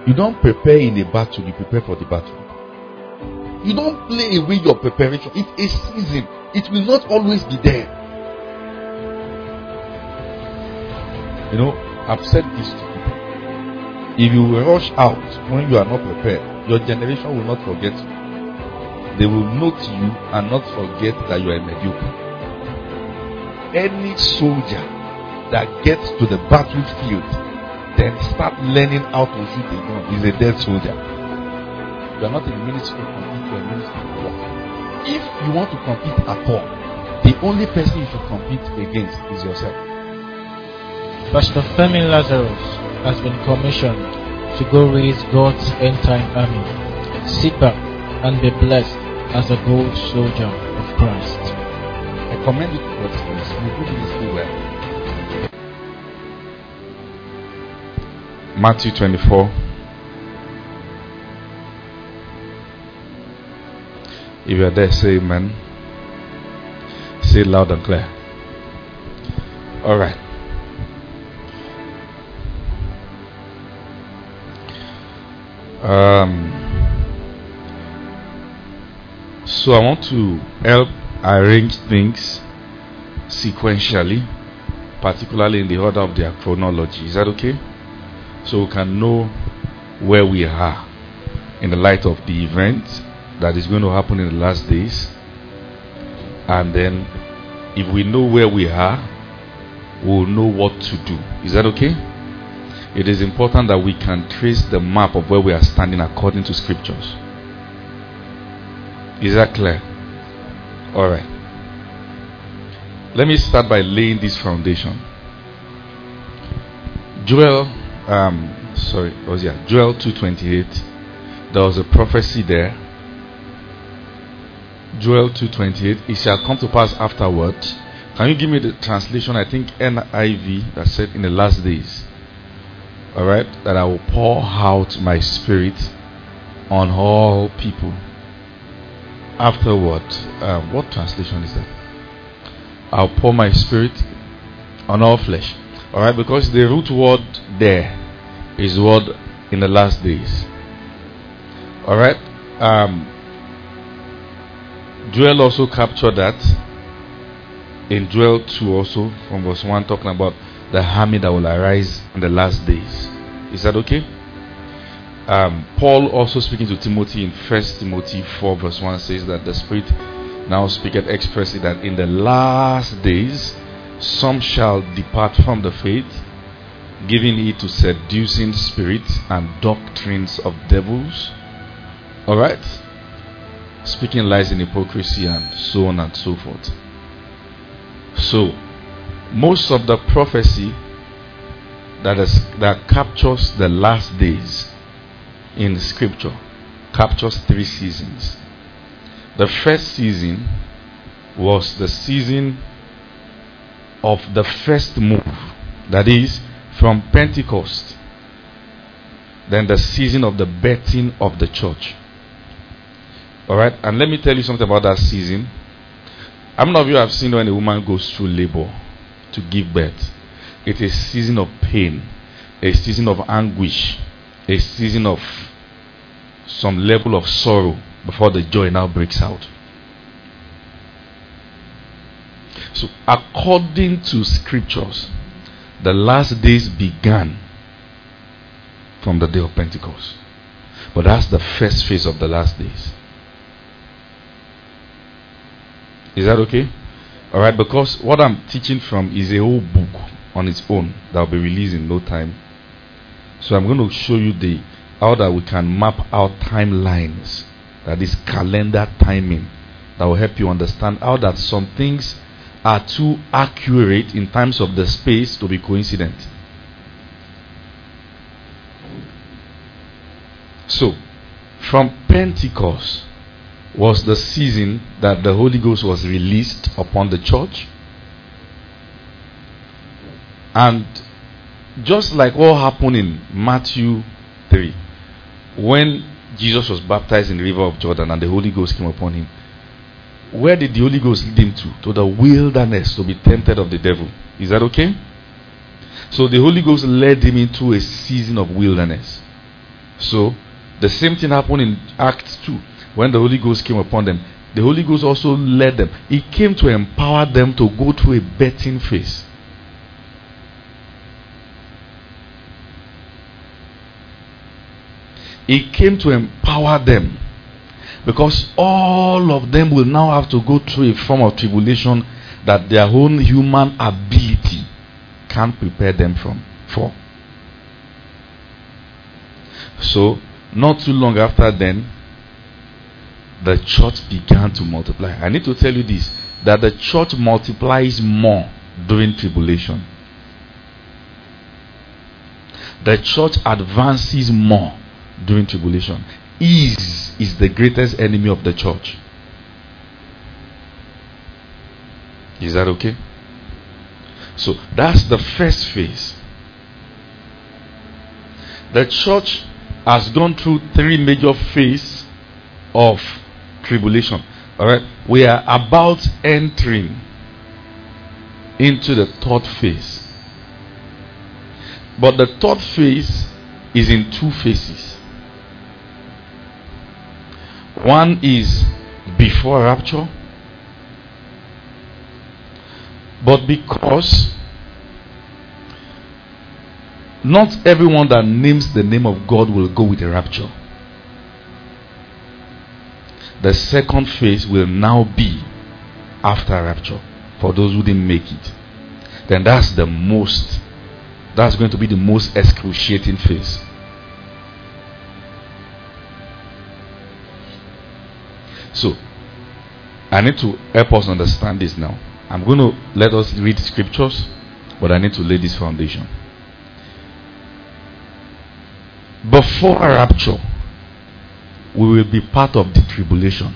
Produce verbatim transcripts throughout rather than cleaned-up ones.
You don't prepare in a battle, you prepare for the battle. You don't play away your preparation. It's a season. It will not always be there. You know, I've said this to people. If you rush out when you are not prepared, your generation will not forget you. They will note you and not forget that you are a mediocre. Any soldier that gets to the battlefield then start learning how to shoot a gun is a dead soldier. You are not in the ministry to compete, you are in the ministry to work. If you want to compete at all, the only person you should compete against is yourself. Pastor Femi Lazarus has been commissioned to go raise God's end-time army. Sit back and be blessed as a gold soldier of Christ. I commend you to God's grace. You do ministry well. Matthew twenty-four. If you are there, say amen. Say it loud and clear. All right. Um, so I want to help arrange things sequentially, particularly in the order of their chronology. Is that okay? So we can know where we are in the light of the event that is going to happen in the last days. And then if we know where we are, we will know what to do. Is that okay? It is important that we can trace the map of where we are standing according to scriptures. Is that clear? Alright. Let me start by laying this foundation. Joel um sorry, was yeah, Joel two twenty-eight. There was a prophecy there. Joel two twenty-eight. It shall come to pass afterward. Can you give me the translation? I think N I V that said in the last days. Alright, that I will pour out my spirit on all people. Afterward, um, what translation is that? I'll pour my spirit on all flesh. Alright, because the root word there is word in the last days. Alright, um, Joel also captured that in Joel two also, from verse one, talking about the army that will arise in the last days. Is that okay? Um, Paul also speaking to Timothy in First Timothy four verse one says that the Spirit now speaketh expressly that in the last days some shall depart from the faith, giving heed to seducing spirits and doctrines of devils. Alright? Speaking lies in hypocrisy and so on and so forth. So, most of the prophecy that is that captures the last days in scripture captures three seasons. The first season was the season of the first move, that is from Pentecost, then the season of the birthing of the church. Alright, and let me tell you something about that season. How many of you have seen when a woman goes through labor to give birth? It is a season of pain, a season of anguish, a season of some level of sorrow before the joy now breaks out. So, according to scriptures, the last days began from the day of Pentecost. But that's the first phase of the last days. Is that okay? Alright, because what I'm teaching from is a whole book on its own that will be released in no time. So I'm going to show you the how that we can map out timelines, that is calendar timing, that will help you understand how that some things are too accurate in terms of the space to be coincident. So, from Pentecost was the season that the Holy Ghost was released upon the church. And just like what happened in Matthew three, when Jesus was baptized in the river of Jordan and the Holy Ghost came upon him, where did the Holy Ghost lead him to? To the wilderness, to be tempted of the devil. Is that okay? So the Holy Ghost led him into a season of wilderness. So, the same thing happened in Acts two. When the Holy Ghost came upon them, the Holy Ghost also led them. He came to empower them to go through a birthing phase. He came to empower them. Because all of them will now have to go through a form of tribulation that their own human ability can't prepare them from for. So, not too long after then, the church began to multiply. I need to tell you this, that the church multiplies more during tribulation. The church advances more during tribulation. Ease is the greatest enemy of the church. Is that okay? So that's the first phase. The church has gone through three major phases of tribulation. Alright, we are about entering into the third phase. But the third phase is in two phases. One is before rapture. But because not everyone that names the name of God will go with the rapture, the second phase will now be after rapture for those who didn't make it. Then that's the most, that's going to be the most excruciating phase. So, I need to help us understand this now. I'm going to let us read scriptures, but I need to lay this foundation. Before rapture, we will be part of the tribulation.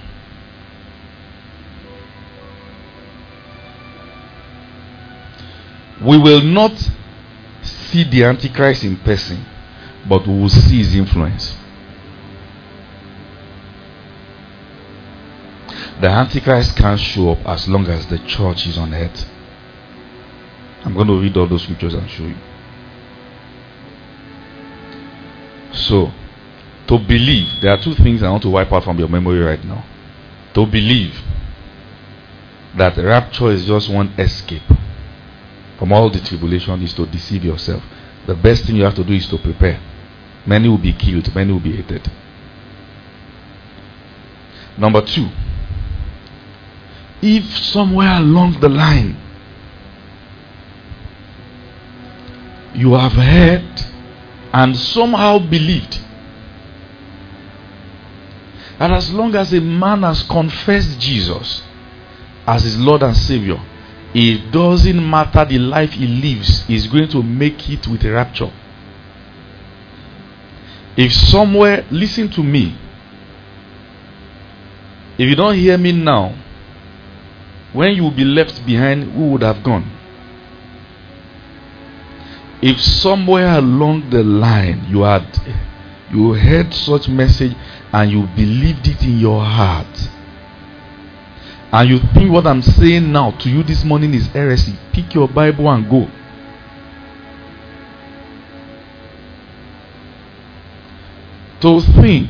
We will not see the Antichrist in person, but we will see his influence. The Antichrist can't show up as long as the church is on earth. I'm going to read all those scriptures and show you. So, to believe, there are two things I want to wipe out from your memory right now. To believe that rapture is just one escape from all the tribulation is to deceive yourself. The best thing you have to do is to prepare. Many will be killed, many will be hated. Number two, if somewhere along the line you have heard and somehow believed that as long as a man has confessed Jesus as his Lord and Savior, it doesn't matter the life he lives, he's going to make it with a rapture. If somewhere, listen to me, if you don't hear me now, when you will be left behind, who would have gone? If somewhere along the line you had you heard such message and you believed it in your heart, and you think what I'm saying now to you this morning is heresy, pick your Bible and go. To think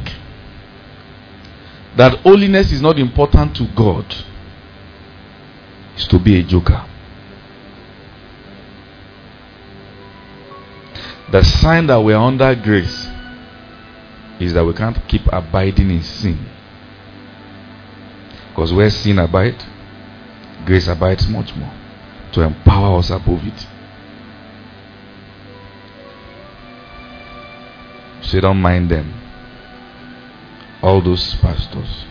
that holiness is not important to God is to be a joker. The sign that we are under grace is that we can't keep abiding in sin. Because where sin abides, grace abides much more to empower us above it. So don't mind them. All those pastors.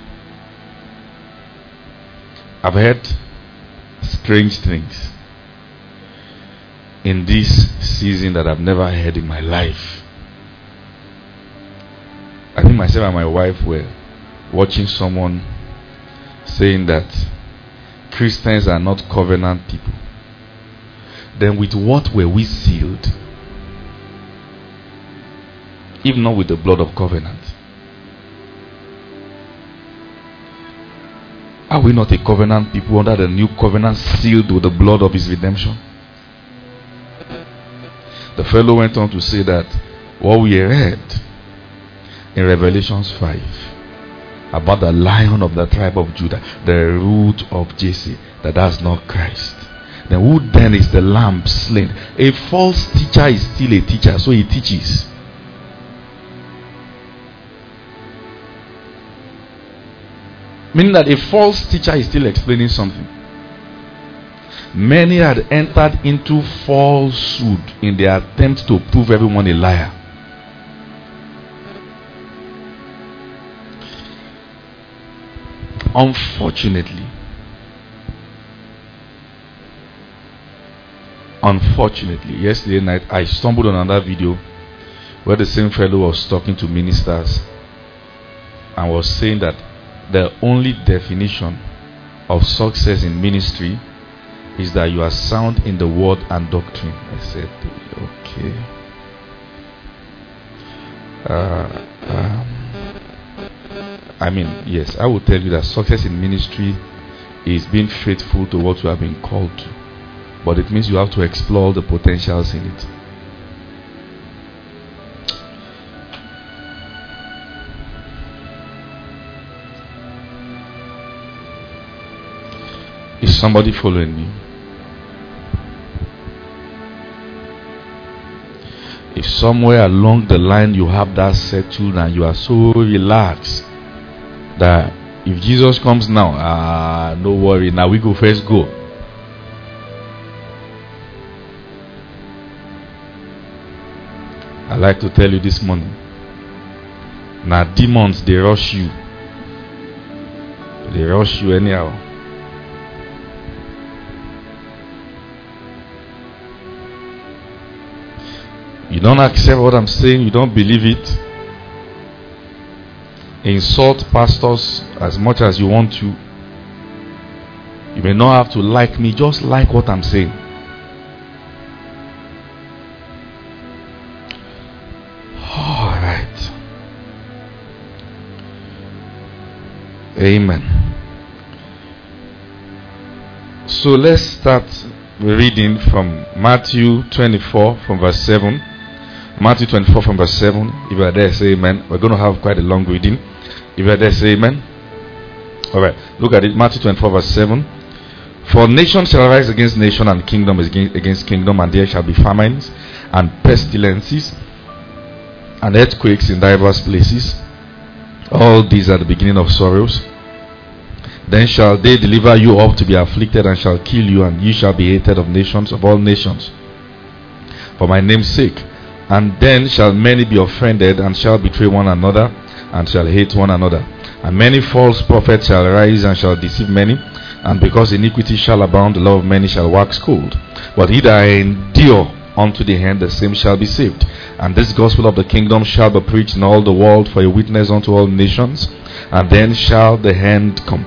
I've heard strange things in this season that I've never heard in my life. I think myself and my wife were watching someone saying that Christians are not covenant people. Then with what were we sealed? If not with the blood of covenant. Are we not a covenant people under the new covenant, sealed with the blood of his redemption? The fellow went on to say that what we read in Revelations five about the Lion of the tribe of Judah, the root of Jesse, that that's not Christ. Then who then is the Lamb slain? A false teacher is still a teacher, so he teaches. Meaning that a false teacher is still explaining something. Many had entered into falsehood in their attempt to prove everyone a liar. Unfortunately, unfortunately, yesterday night I stumbled on another video where the same fellow was talking to ministers and was saying that the only definition of success in ministry is that you are sound in the word and doctrine. I said, okay. Uh, um, I mean, yes, I will tell you that success in ministry is being faithful to what you have been called to. But it means you have to explore the potentials in it. Is somebody following me? If somewhere along the line you have that settled and you are so relaxed that if Jesus comes now, ah, no worry, now we go first go. I like to tell you this morning, now demons, they rush you. They rush you anyhow. You don't accept what I'm saying, you don't believe it. Insult pastors as much as you want to. You may not have to like me, just like what I'm saying. Alright. Amen. So let's start reading from Matthew twenty-four from verse seven. Matthew twenty-four from verse seven. If you are there, say amen. We're going to have quite a long reading. If you are there, say amen. Alright, look at it. Matthew twenty-four verse seven. For nation shall rise against nation, and kingdom against kingdom, and there shall be famines and pestilences and earthquakes in diverse places. All these are the beginning of sorrows. Then shall they deliver you up to be afflicted, and shall kill you, and you shall be hated of nations, of all nations, for my name's sake. And then shall many be offended, and shall betray one another, and shall hate one another. And many false prophets shall rise, and shall deceive many. And because iniquity shall abound, the love of many shall wax cold. But he that endure unto the end, the same shall be saved. And this gospel of the kingdom shall be preached in all the world for a witness unto all nations, and then shall the end come.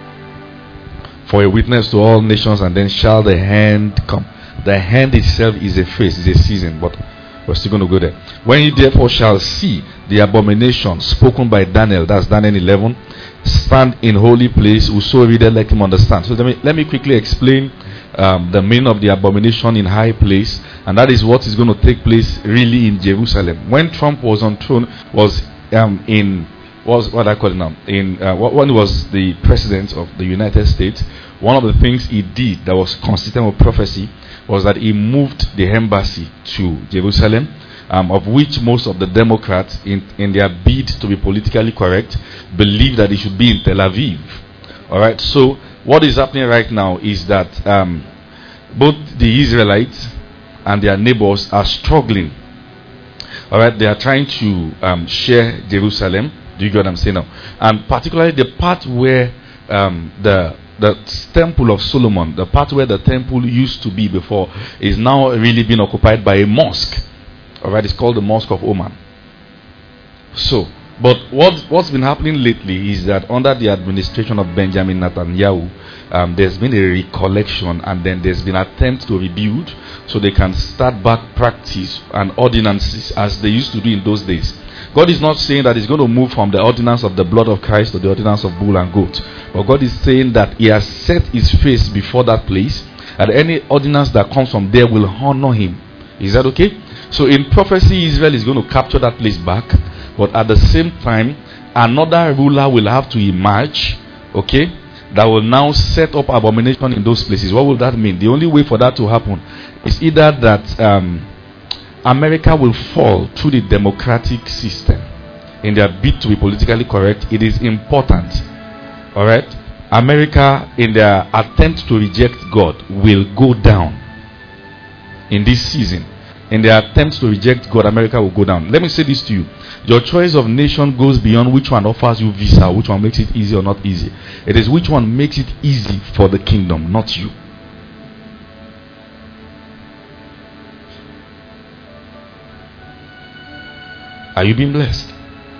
For a witness to all nations, and then shall the end come. The hand itself is a phase, is a season, but we're still going to go there. When ye therefore shall see the abomination spoken by Daniel, that's Daniel eleven, stand in holy place, whoso readeth let him understand. So let me let me quickly explain um, the meaning of the abomination in high place, and that is what is going to take place really in Jerusalem. When Trump was on throne, was um, in was what I call it now in uh, when he was the president of the United States. One of the things he did that was consistent with prophecy was that he moved the embassy to Jerusalem, um, of which most of the Democrats, in, in their bid to be politically correct, believe that it should be in Tel Aviv. Alright, so what is happening right now is that um, both the Israelites and their neighbors are struggling. Alright, they are trying to um, share Jerusalem. Do you get what I'm saying now? And particularly the part where um, the The temple of Solomon, the part where the temple used to be before, is now really being occupied by a mosque. Alright, it's called the Mosque of Oman. So, but what, what's been happening lately is that under the administration of Benjamin Netanyahu, um, there's been a recollection, and then there's been attempts to rebuild so they can start back practice and ordinances as they used to do in those days. God is not saying that He's going to move from the ordinance of the blood of Christ to the ordinance of bull and goat. But God is saying that He has set His face before that place, and any ordinance that comes from there will honor Him. Is that okay? So in prophecy, Israel is going to capture that place back, But at the same time, another ruler will have to emerge, okay, that will now set up abomination in those places. What will that mean? The only way for that to happen is either that um, America will fall through the democratic system in their bid to be politically correct. It is important, all right? America, in their attempt to reject God, will go down in this season. In their attempts to reject God, America will go down. Let me say this to you. Your choice of nation goes beyond which one offers you visa, which one makes it easy or not easy. It is which one makes it easy for the kingdom, not you. Are you being blessed?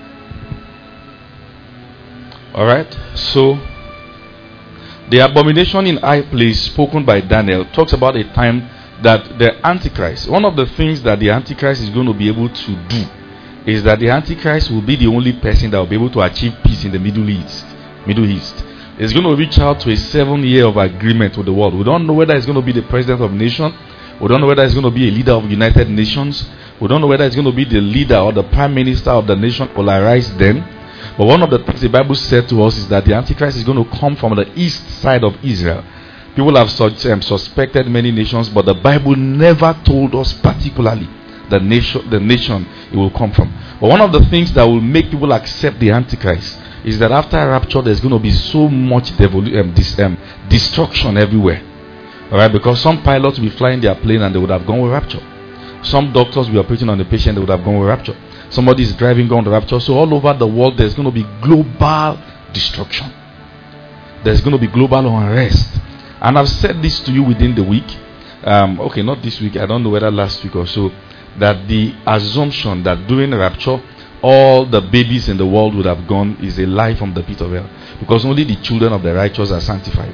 Alright, so the abomination in high place spoken by Daniel talks about a time that the Antichrist, one of the things that the Antichrist is going to be able to do is that the Antichrist will be the only person that will be able to achieve peace in the Middle East. Middle East. It's going to reach out to a seven year of agreement with the world. We don't know whether it's going to be the president of the nation. We don't know whether it's going to be a leader of the United Nations. We don't know whether it's going to be the leader or the prime minister of the nation will arise then. But one of the things the Bible said to us is that the Antichrist is going to come from the east side of Israel. People have um, suspected many nations, but the Bible never told us particularly the nation, the nation it will come from. But one of the things that will make people accept the Antichrist is that after rapture, there's going to be so much devolu- um, dis- um, destruction everywhere. All right, because some pilots will be flying their plane and they would have gone with rapture. Some doctors will be operating on the patient, they would have gone with rapture. Somebody is driving going to rapture. So all over the world, there's going to be global destruction. There's going to be global unrest. And I've said this to you within the week. Um, okay, not this week. I don't know whether last week or so. That the assumption that during rapture, all the babies in the world would have gone is a lie from the pit of hell. Because only the children of the righteous are sanctified.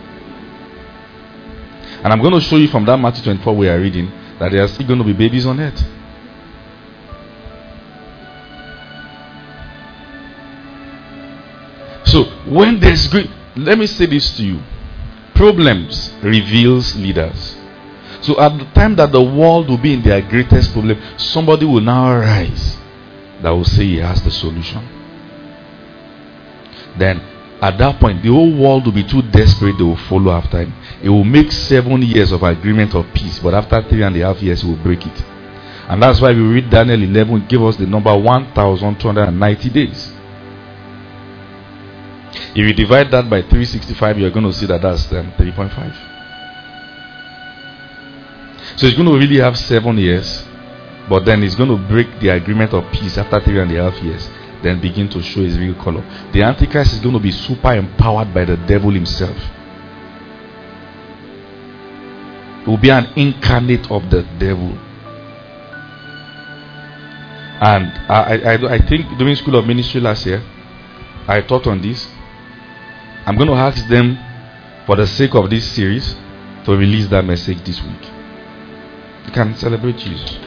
And I'm going to show you from that Matthew twenty-four we are reading that there are still going to be babies on earth. So when there's great, let me say this to you. Problems reveals leaders. So at the time that the world will be in their greatest problem, somebody will now rise that will say he has the solution. Then at that point, the whole world will be too desperate, they will follow after him. It will make seven years of agreement of peace, but after three and a half years, he will break it. And that's why we read Daniel eleven, it gives us the number one thousand two hundred ninety days. If you divide that by three hundred sixty-five, you're going to see that that's um, three point five. So it's going to really have seven years, but then it's going to break the agreement of peace after three and a half years, then begin to show his real color. The Antichrist is going to be super empowered by the devil himself. It will be an incarnate of the devil. And I, I, I think during School of Ministry last year, I taught on this. I'm going to ask them, for the sake of this series, to release that message this week. You can celebrate Jesus.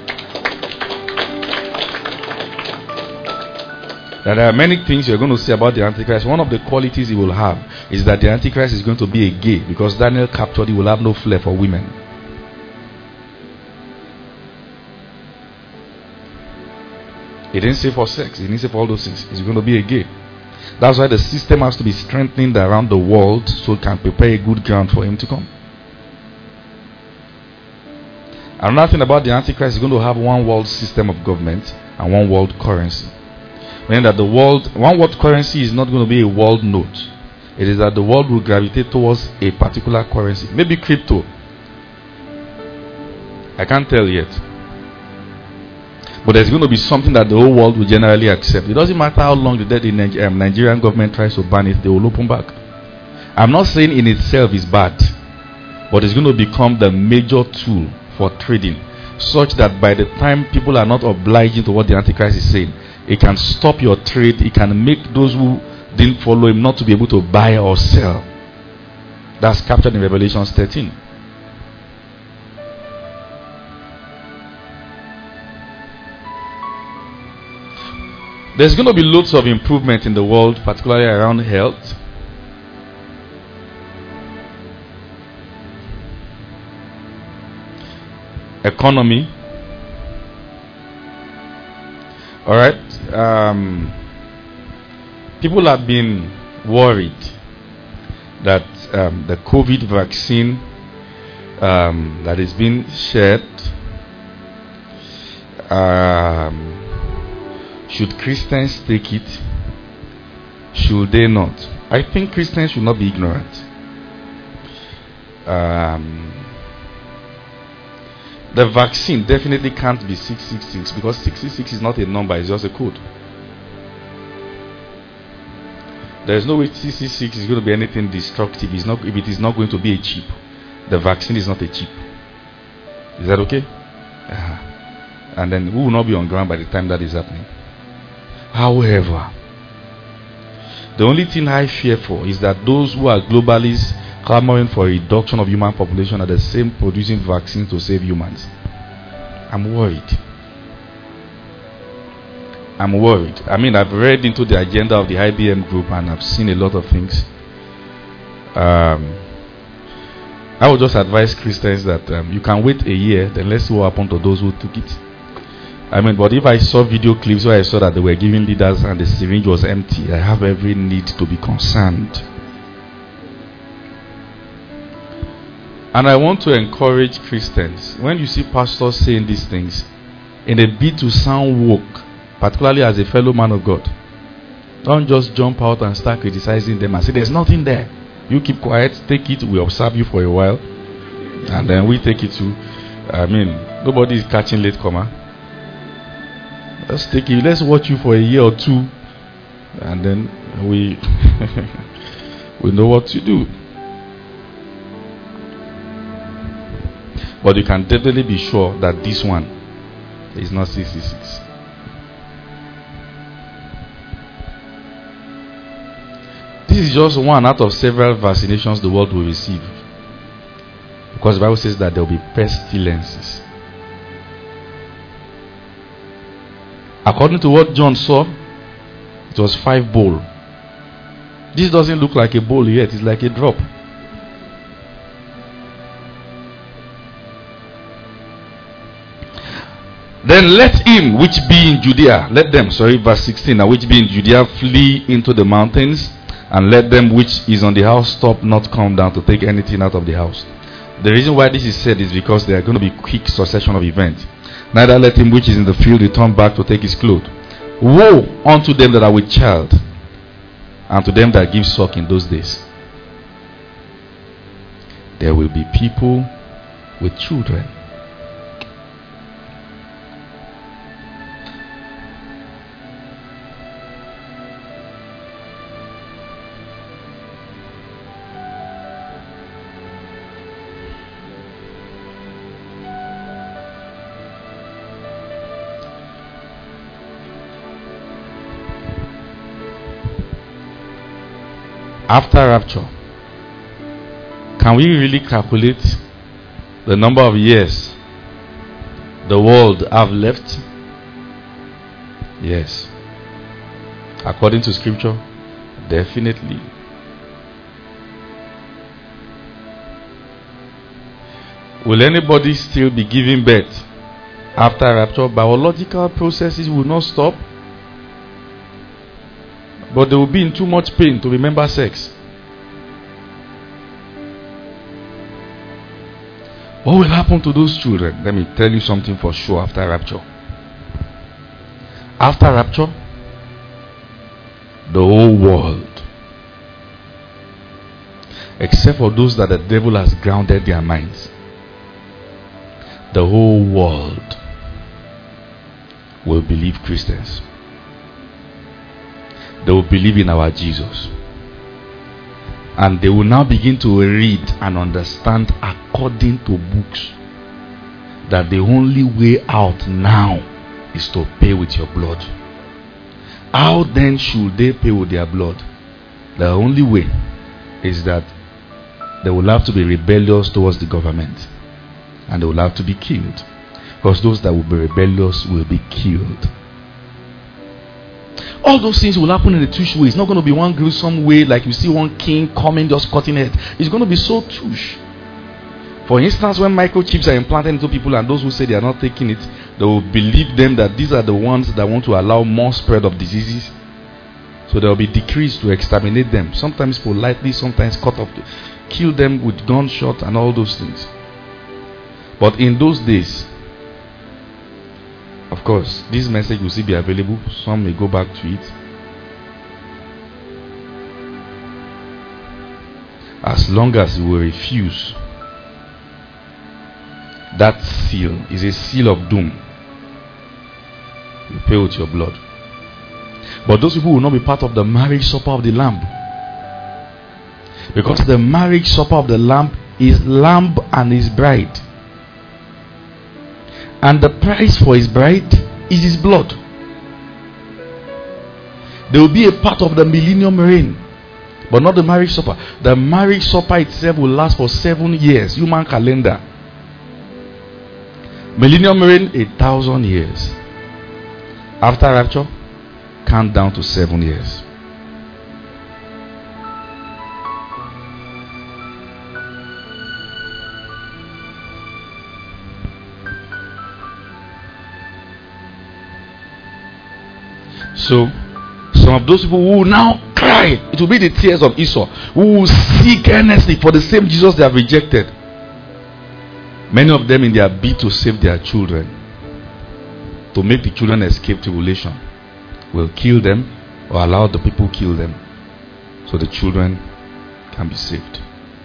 Now, there are many things you're going to say about the Antichrist. One of the qualities he will have is that the Antichrist is going to be a gay, because Daniel captured he will have no flair for women. He didn't say for sex, he didn't say for all those things. He's going to be a gay. That's why the system has to be strengthened around the world so it can prepare a good ground for him to come. Another thing about the Antichrist is going to have one world system of government and one world currency. Meaning that the world, one world currency is not going to be a world note. It is that the world will gravitate towards a particular currency. Maybe crypto. I can't tell yet. But there's going to be something that the whole world will generally accept. It doesn't matter how long the, the Nigerian government tries to ban it, they will open back. I'm not saying in itself is bad, but it's going to become the major tool for trading, such that by the time people are not obliging to what the Antichrist is saying, it can stop your trade. It can make those who didn't follow him not to be able to buy or sell. That's captured in Revelation thirteen. There's going to be loads of improvement in the world, particularly around health. Economy. Alright? um, people have been worried that um, the COVID vaccine um, that is being shared, um, should Christians take it? Should they not? I think Christians should not be ignorant. Um, the vaccine definitely can't be six six six, because six six six is not a number, it's just a code. There is no way six six six is going to be anything destructive. It's not, if it is not going to be a chip. The vaccine is not a chip. Is that okay? Uh-huh. And then we will not be on ground by the time that is happening. However, the only thing I fear for is that those who are globalists clamoring for a reduction of human population are the same producing vaccines to save humans. I'm worried. I'm worried. I mean, I've read into the agenda of the I B M group and I've seen a lot of things. Um, I would just advise Christians that um, you can wait a year, then let's see what happened to those who took it. I mean, but if I saw video clips where I saw that they were giving leaders and the syringe was empty, I have every need to be concerned. And I want to encourage Christians, when you see pastors saying these things, in a bid to sound woke, particularly as a fellow man of God, don't just jump out and start criticizing them and say, there's nothing there. You keep quiet, take it, we observe you for a while, and then we take it to, I mean, nobody is catching latecomer. Let's take it, let's watch you for a year or two, and then we we know what to do. But you can definitely be sure that this one is not six six six. This is just one out of several vaccinations the world will receive. Because the Bible says that there will be pestilences. According to what John saw, it was five bowl. This doesn't look like a bowl yet, it's like a drop. Then let him which be in Judea, let them, sorry, verse sixteen, now which be in Judea flee into the mountains, and let them which is on the house stop not come down to take anything out of the house. The reason why this is said is because there are going to be quick succession of events. Neither let him which is in the field return back to take his clothes. Woe unto them that are with child, and to them that give suck in those days. There will be people with children. After rapture, can we really calculate the number of years the world have left? Yes. According to scripture, definitely. Will anybody still be giving birth after rapture? Biological processes will not stop. But they will be in too much pain to remember sex. What will happen to those children? Let me tell you something for sure after rapture. After rapture, the whole world, except for those that the devil has grounded their minds, the whole world will believe Christians. They will believe in our Jesus. And they will now begin to read and understand according to books that the only way out now is to pay with your blood. How then should they pay with their blood? The only way is that they will have to be rebellious towards the government, and they will have to be killed, because those that will be rebellious will be killed. All those things will happen in a tush way. It's not going to be one gruesome way like you see one king coming just cutting it. It's going to be so tush. For instance, when microchips are implanted into people and those who say they are not taking it, they will believe them that these are the ones that want to allow more spread of diseases. So there will be decrees to exterminate them. Sometimes politely, sometimes cut off, to kill them with gunshot and all those things. But in those days, of course, this message will still be available. Some may go back to it. As long as you will refuse, that seal is a seal of doom. You pay with your blood. But those people will not be part of the marriage supper of the Lamb. Because the marriage supper of the Lamb is Lamb and his bride. And the price for his bride is his blood. They will be a part of the millennium reign, but not the marriage supper. The marriage supper itself will last for seven years. Human calendar. Millennium reign, a thousand years. After rapture, count down to seven years. So, some of those people who will now cry, it will be the tears of Esau, who will seek earnestly for the same Jesus they have rejected. Many of them, in their bid to save their children, to make the children escape tribulation, will kill them or allow the people kill them so the children can be saved.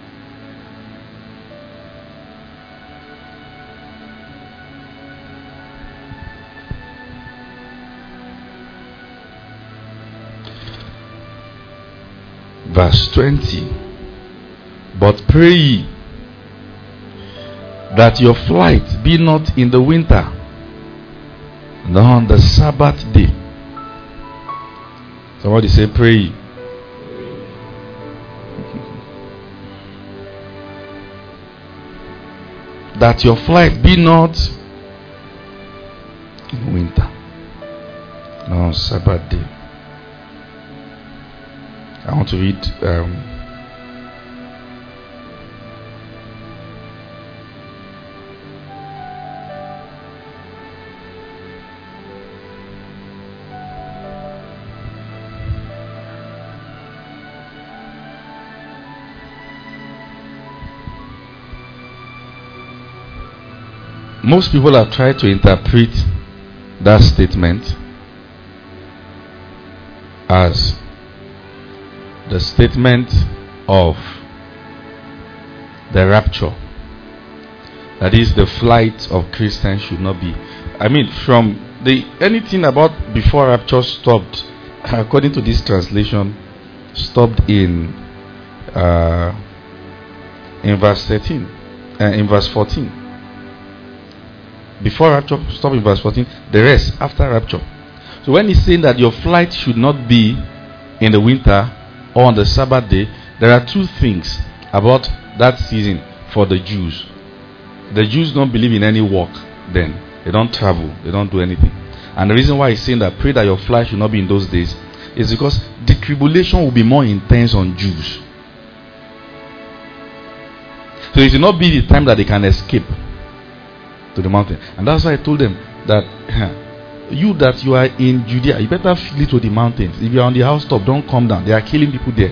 Verse twenty. But pray ye that your flight be not in the winter, nor on the Sabbath day. Somebody say, pray ye. That your flight be not in winter, nor on Sabbath day. I want to read um, most people have tried to interpret that statement as the statement of the rapture. That is, the flight of Christians should not be. I mean, from the anything about before rapture stopped, according to this translation, stopped in uh, in verse thirteen, uh, in verse fourteen. Before rapture, stop in verse fourteen. The rest after rapture. So when he's saying that your flight should not be in the winter or on the Sabbath day, there are two things about that season for the Jews. The Jews don't believe in any work then. They don't travel. They don't do anything. And the reason why he's saying that pray that your flight should not be in those days is because the tribulation will be more intense on Jews. So it will not be the time that they can escape to the mountain. And that's why I told them that you that you are in Judea, you better flee to the mountains. If you are on the housetop, don't come down. They are killing people there.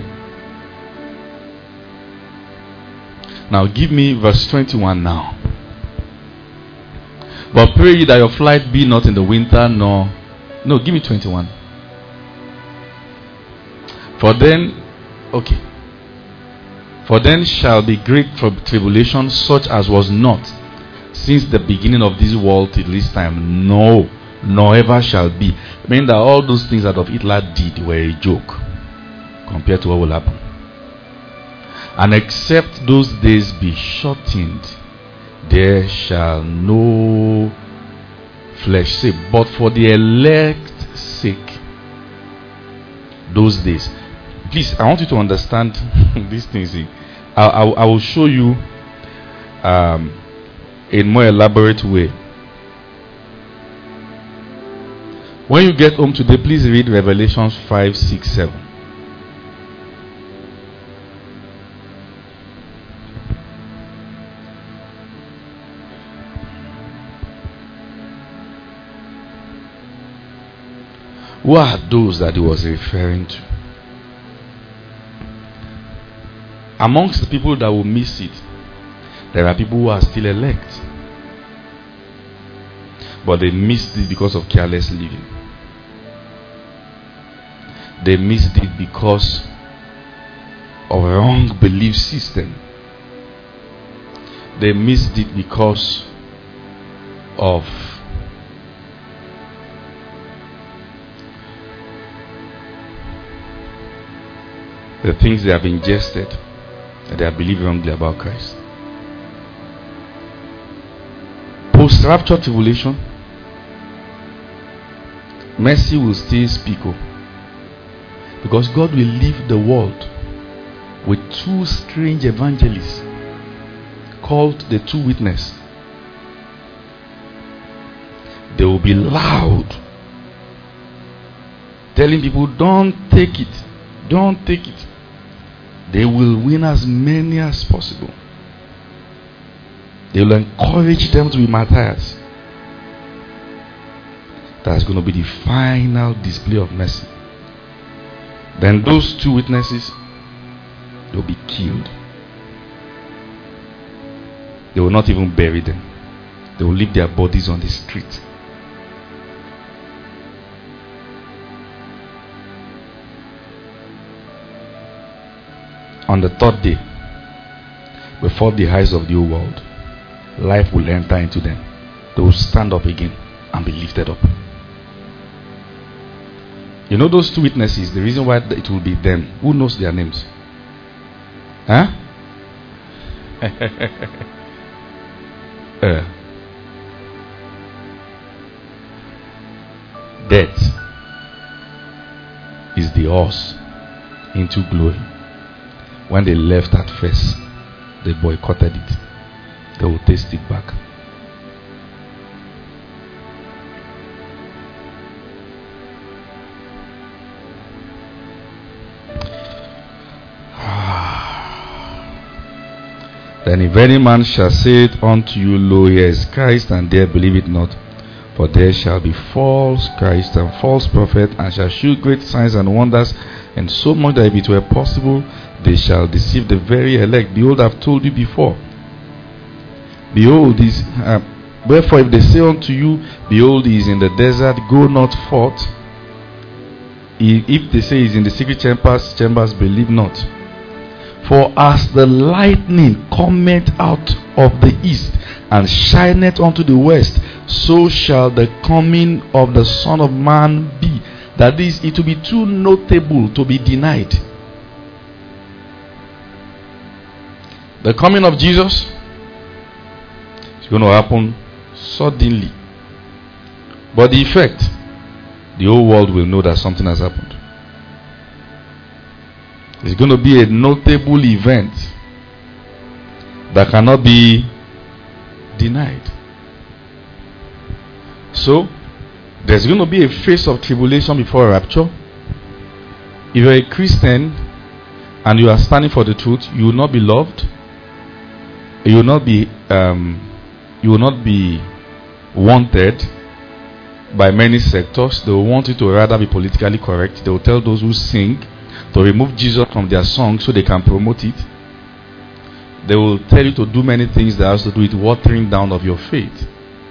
Now give me verse twenty-one now. But pray ye that your flight be not in the winter, nor no, give me twenty-one. For then, okay. For then shall be great tribulation, such as was not since the beginning of this world till this time, no, nor ever shall be. I mean that all those things that of Hitler did were a joke compared to what will happen. And except those days be shortened, there shall no flesh say, but for the elect's sake, those days. Please, I want you to understand these things. I, I, I will show you um, in more elaborate way. When you get home today, please read Revelations five, six, seven. Who are those that he was referring to? Amongst the people that will miss it, there are people who are still elect, but they missed it because of careless living. They missed it because of a wrong belief system. They missed it because of the things they have ingested and they have believed wrongly about Christ. Post-rapture tribulation, mercy will still speak up, because God will leave the world with two strange evangelists called the two witnesses. They will be loud, telling people, don't take it, don't take it. They will win as many as possible. They will encourage them to be martyrs. That's going to be the final display of mercy. Then those two witnesses, they'll be killed. They will not even bury them. They will leave their bodies on the street. On the third day, before the eyes of the whole world, life will enter into them. They will stand up again and be lifted up. You know those two witnesses, the reason why it will be them, who knows their names? Huh? uh. Death is the horse into glory. When they left at first, they boycotted it. They will taste it back. Then if any man shall say it unto you, Lo, here is Christ, and there believe it not. For there shall be false Christ and false prophet, and shall shew great signs and wonders, and so much that if it were possible, they shall deceive the very elect. Behold, I have told you before. Behold, is uh, wherefore if they say unto you, Behold, he is in the desert, go not forth. If they say he is in the secret chambers, chambers, believe not. For as the lightning cometh out of the east, and shineth unto the west, so shall the coming of the Son of Man be. That is, it will be too notable to be denied. The coming of Jesus is going to happen suddenly. But the effect, the whole world will know that something has happened. It's going to be a notable event that cannot be denied. So, there's going to be a phase of tribulation before rapture. If you're a Christian and you are standing for the truth, you will not be loved. You will not be um, you will not be wanted by many sectors. They will want you to rather be politically correct. They will tell those who sing to remove Jesus from their song so they can promote it. They will tell you to do many things that has to do with watering down of your faith.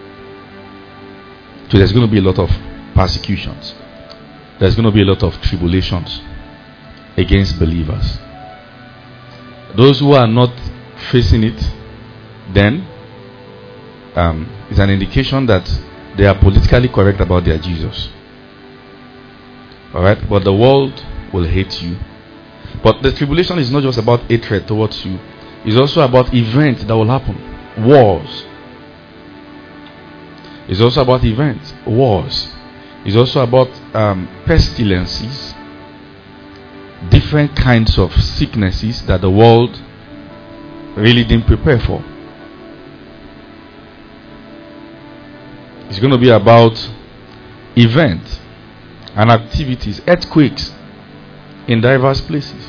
So there's going to be a lot of persecutions. There's going to be a lot of tribulations against believers. Those who are not facing it, then um, it's an indication that they are politically correct about their Jesus. Alright? But the world will hate you. But the tribulation is not just about hatred towards you. It's also about events that will happen. Wars. It's also about events. Wars. It's also about um, pestilences. Different kinds of sicknesses that the world really didn't prepare for. It's going to be about events and activities, earthquakes in diverse places.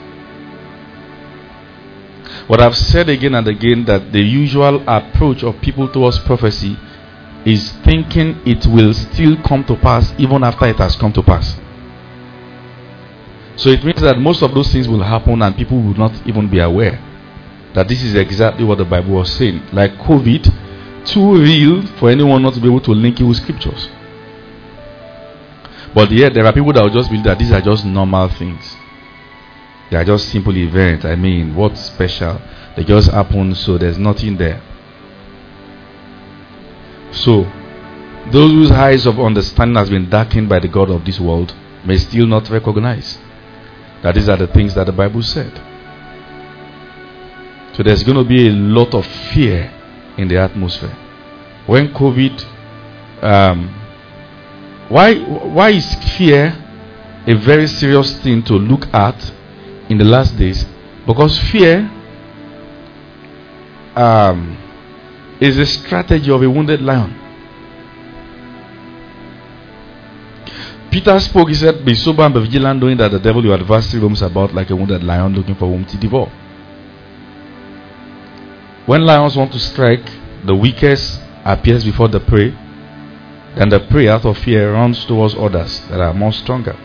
What I've said again and again, that the usual approach of people towards prophecy is thinking it will still come to pass even after it has come to pass. So it means that most of those things will happen and people will not even be aware that this is exactly what the Bible was saying. Like COVID, too real for anyone not to be able to link it with scriptures. But yet there are people that will just believe that these are just normal things. They are just simple events. I mean, what's special? They just happen, so there's nothing there. So, those whose eyes of understanding has been darkened by the God of this world may still not recognize that these are the things that the Bible said. So there's going to be a lot of fear in the atmosphere. When COVID, um, why why is fear a very serious thing to look at in the last days? Because fear um, is a strategy of a wounded lion. Peter spoke, he said, be sober and be vigilant, knowing that the devil your adversary roams about like a wounded lion looking for whom to devour. When lions want to strike, the weakest appears before the prey, then the prey out of fear runs towards others that are more stronger.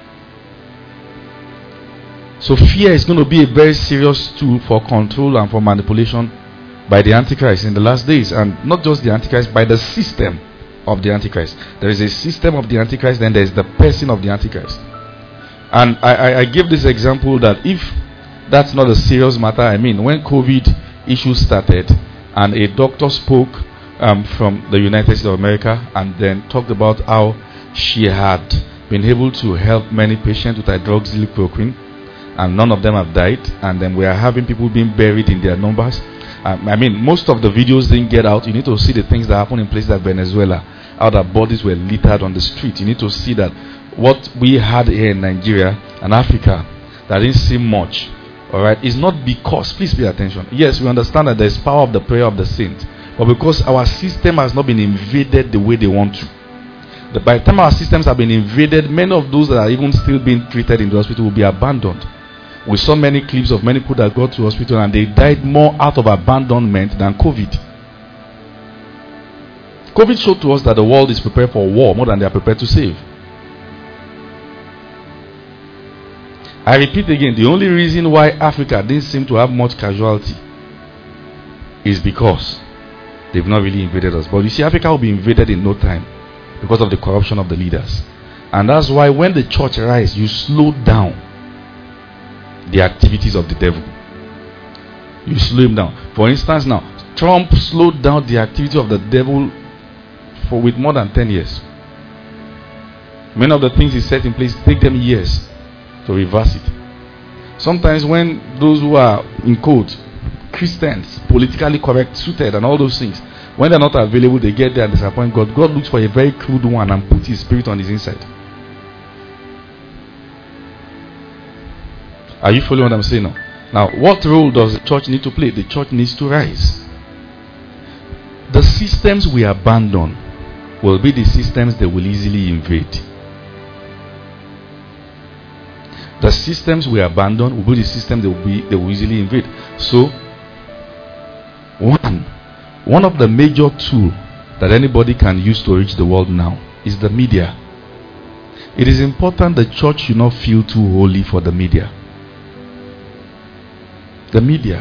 So fear is going to be a very serious tool for control and for manipulation by the Antichrist in the last days. And not just the Antichrist, by the system of the Antichrist. There is a system of the Antichrist, then there is the person of the Antichrist. And I, I, I give this example that if that's not a serious matter, I mean, when COVID issues started and a doctor spoke um, from the United States of America and then talked about how she had been able to help many patients with hydroxychloroquine and none of them have died, and then we are having people being buried in their numbers. Um, I mean, most of the videos didn't get out. You need to see the things that happen in places like Venezuela, how the bodies were littered on the street. You need to see that what we had here in Nigeria and Africa that didn't seem much, all right, is not because, please pay attention. Yes, we understand that there is power of the prayer of the saints, but because our system has not been invaded the way they want to. The, by the time our systems have been invaded, many of those that are even still being treated in the hospital will be abandoned. We saw many clips of many people that got to hospital and they died more out of abandonment than COVID. COVID showed to us that the world is prepared for war more than they are prepared to save. I repeat again, the only reason why Africa didn't seem to have much casualty is because they've not really invaded us. But you see, Africa will be invaded in no time because of the corruption of the leaders. And that's why when the church rises, you slow down the activities of the devil. You slow him down. For instance, now Trump slowed down the activity of the devil for with more than ten years. Many of the things he set in place take them years to reverse it. Sometimes when those who are in quote Christians, politically correct, suited and all those things, when they're not available, they get there and disappoint God. God looks for a very crude one and puts his spirit on his inside. Are you following what I'm saying now? Now, what role does the church need to play? The church needs to rise. The systems we abandon will be the systems they will easily invade. The systems we abandon will be the systems they will, be, they will easily invade. So, one, one of the major tools that anybody can use to reach the world now is the media. It is important the church should not feel too holy for the media. The media.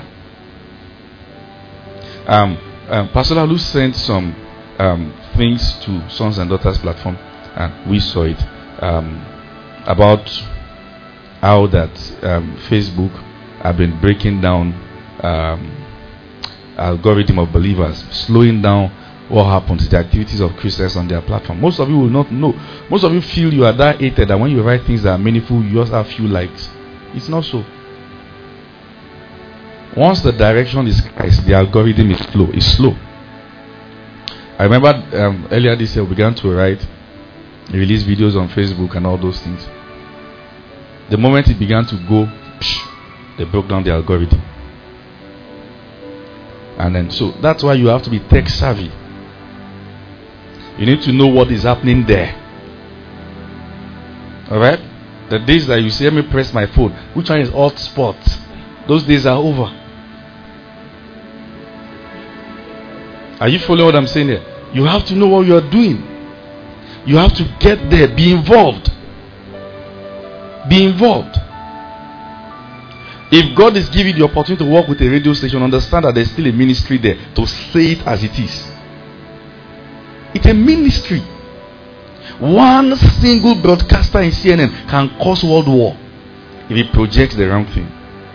Um, um, Pastor Lalu sent some um, things to Sons and Daughters platform, and we saw it um, about how that um, Facebook have been breaking down um, algorithm of believers, slowing down what happens, the activities of Christians on their platform. Most of you will not know. Most of you feel you are that hated that when you write things that are meaningful, you just have few likes. It's not so. Once the direction is Christ, the algorithm is slow. It's slow. I remember um, earlier this year we began to write, release videos on Facebook and all those things. The moment it began to go, psh, they broke down the algorithm. And then, so that's why you have to be tech savvy. You need to know what is happening there. Alright? The days that you see, let me press my phone, which one is hotspot? Those days are over. Are you following what I'm saying here? You have to know what you are doing. You have to get there, be involved. Be involved. If God is giving you the opportunity to work with a radio station, understand that there's still a ministry there to say it as it is. It's a ministry. One single broadcaster in C N N can cause world war if he projects the wrong thing.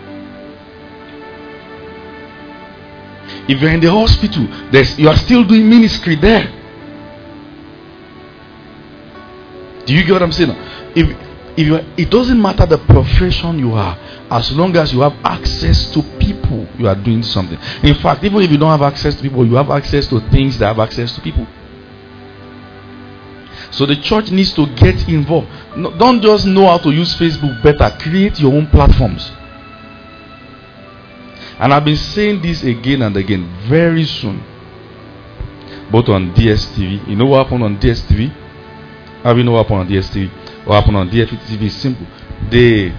If you're in the hospital, there's, you are still doing ministry there. Do you get what I'm saying? If if you are, it doesn't matter the profession you are, as long as you have access to people, you are doing something. In fact, even if you don't have access to people, you have access to things that have access to people. So the church needs to get involved. No, don't just know how to use Facebook better. Create your own platforms. And I've been saying this again and again. Very soon, both on D S T V. You know what happened on D S T V? How do you know what happened on D S T V? What happened on D F T V is simple. They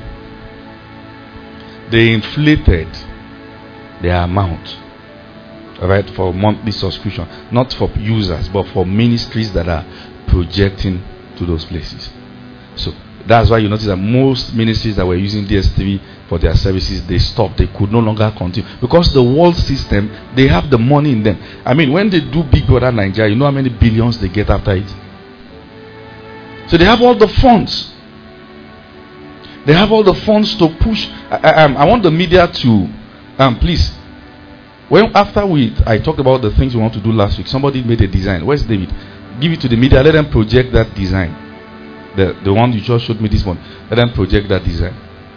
they inflated their amount, right, for monthly subscription, not for users, but for ministries that are projecting to those places. So that's why you notice that most ministries that were using D S T V for their services, they stopped. They could no longer continue because the world system, they have the money in them. I mean, when they do Big Brother Nigeria, you know how many billions they get after it? So they have all the funds. They have all the funds to push. I, I, I want the media to, um, please. When after we, I talked about the things we want to do last week. Somebody made a design. Where's David? Give it to the media. Let them project that design. The the one you just showed me this morning. Let them project that design.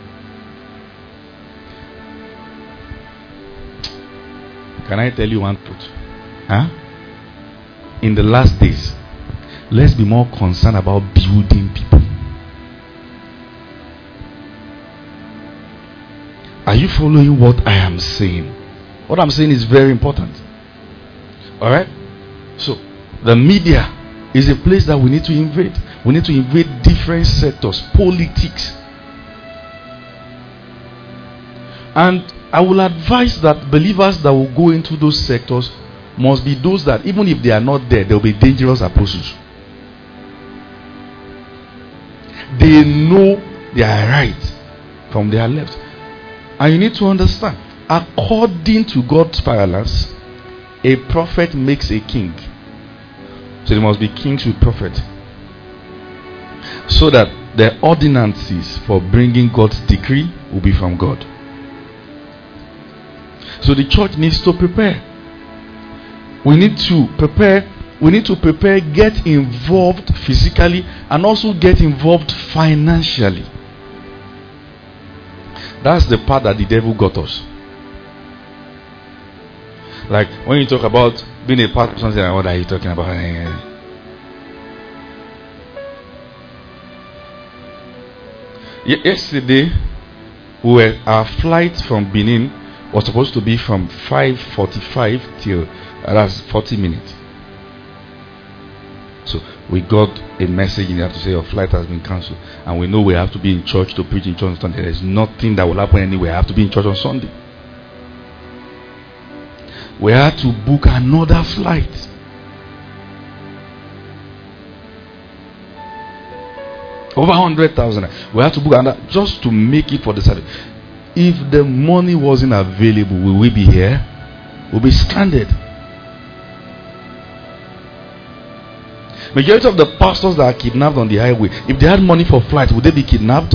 Can I tell you one truth? Huh? In the last days, let's be more concerned about building people. Are you following what I am saying? What I'm saying is very important. Alright? So, the media is a place that we need to invade. We need to invade different sectors, politics. And I will advise that believers that will go into those sectors must be those that, even if they are not there, they'll be dangerous apostles. They know their right from their left. And you need to understand, according to God's parallels, a prophet makes a king. So there must be kings with prophets. So that the ordinances for bringing God's decree will be from God. So the church needs to prepare. We need to prepare. We need to prepare, get involved physically, and also get involved financially. That's the part that the devil got us. Like when you talk about being a part of something, like, what are you talking about? Yesterday, we were, our flight from Benin was supposed to be from five forty-five till uh, that's forty minutes. So we got a message in there to say your flight has been cancelled, and we know we have to be in church to preach in church on Sunday. There is nothing that will happen anywhere. I have to be in church on Sunday. We had to book another flight. Over one hundred thousand. We had to book another just to make it for the Saturday. If the money wasn't available, will we be here? We'll be stranded. Majority of the pastors that are kidnapped on the highway, if they had money for flights, would they be kidnapped?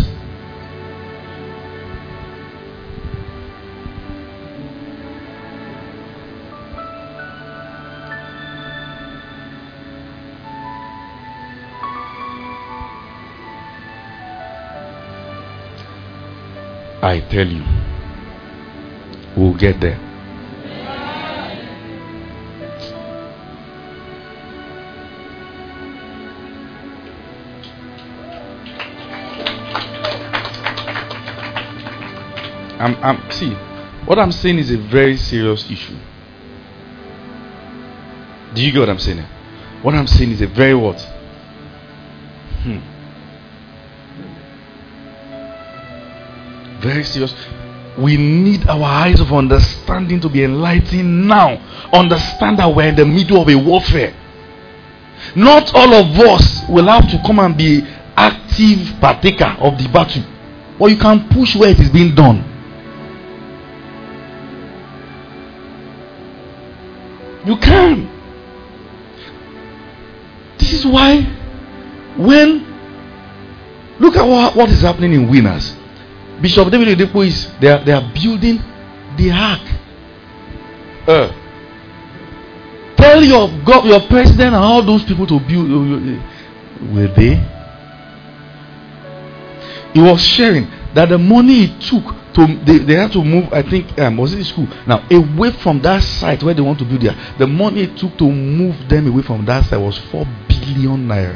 I tell you, we'll get there. I'm, I'm, see, what I'm saying is a very serious issue. Do you get what I'm saying? What I'm saying is a very what? Hmm. Very serious. We need our eyes of understanding to be enlightened now. Understand that we're in the middle of a warfare. Not all of us will have to come and be active partaker of the battle. but you can push where it is being done. You can. This is why when look at what, what is happening in Winners. Bishop David Oyedepo is they are, they are building the ark. Uh, tell your God, your president and all those people to build. Will they? He was sharing that the money he took to they, they had to move, I think um, was it the school now away from that site where they want to build there. The money it took to move them away from that site was four billion naira.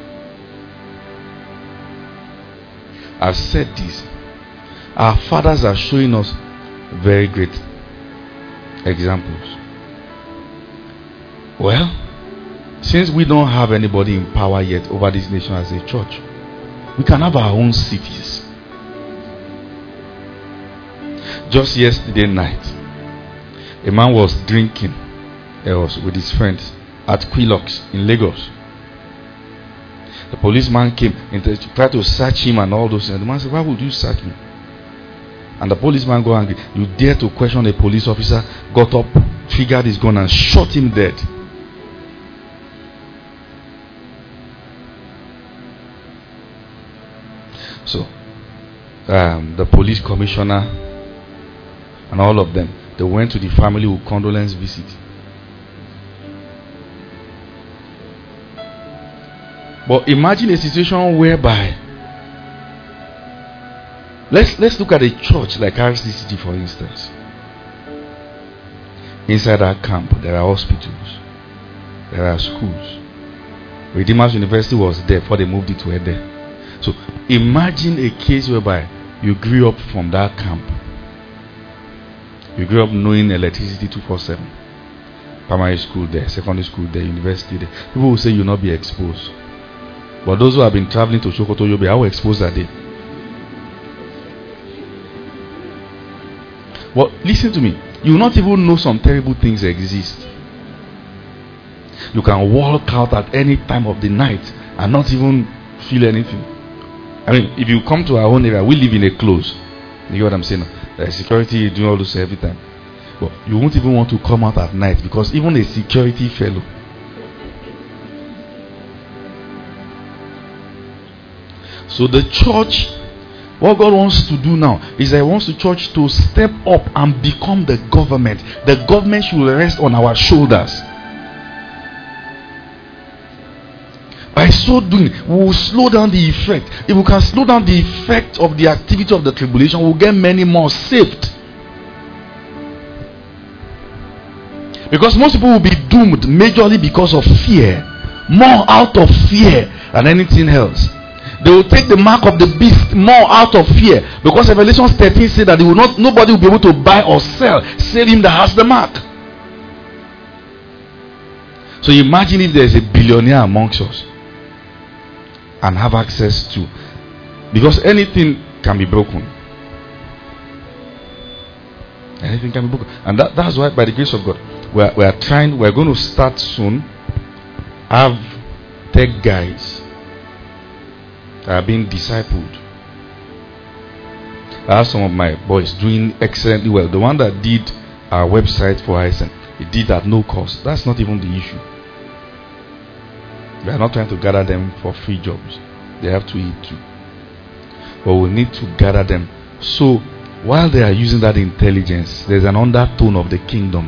I've said this. Our fathers are showing us very great examples. Well, since we don't have anybody in power yet over this nation as a church, we can have our own cities. Just yesterday night, a man was drinking uh, was with his friends at Quilox in Lagos. The policeman came and tried to search him and all those things. The man said, "Why would you search me?" And the policeman got angry. "You dare to question a police officer?" Got up, triggered his gun and shot him dead. So, um, the police commissioner and all of them, they went to the family with condolence visit. But imagine a situation whereby let's let's look at a church like R C C G, for instance. Inside that camp, there are hospitals, there are schools. Redeemers University was there before they moved it to Ede. So imagine a case whereby you grew up from that camp. You grew up knowing electricity two forty-seven. Primary school there, secondary school there, university there. People will say you'll not be exposed. But those who have been traveling to Sokoto, you'll be how exposed are they? But listen to me. You will not even know some terrible things exist. You can walk out at any time of the night and not even feel anything. I mean, if you come to our own area, we live in a close. You get what I'm saying? The security doing all this every time. But you won't even want to come out at night because even a security fellow. So the church, what God wants to do now is that He wants the church to step up and become the government. The government should rest on our shoulders. By so doing, we will slow down the effect. If we can slow down the effect of the activity of the tribulation, we'll get many more saved. Because most people will be doomed majorly because of fear. More out of fear than anything else. They will take the mark of the beast more out of fear. Because Revelation thirteen said that they will not, nobody will be able to buy or sell save him that has the mark. So imagine if there is a billionaire amongst us and have access to, because anything can be broken. Anything can be broken. And that, that's why, by the grace of God, we are, we are trying, we are going to start soon, have tech guys that are being discipled. I have some of my boys doing excellently well. The one that did our website for I S N, he did at no cost. That's not even the issue. We are not trying to gather them for free jobs. They have to eat too. But we need to gather them. So while they are using that intelligence, there's an undertone of the kingdom.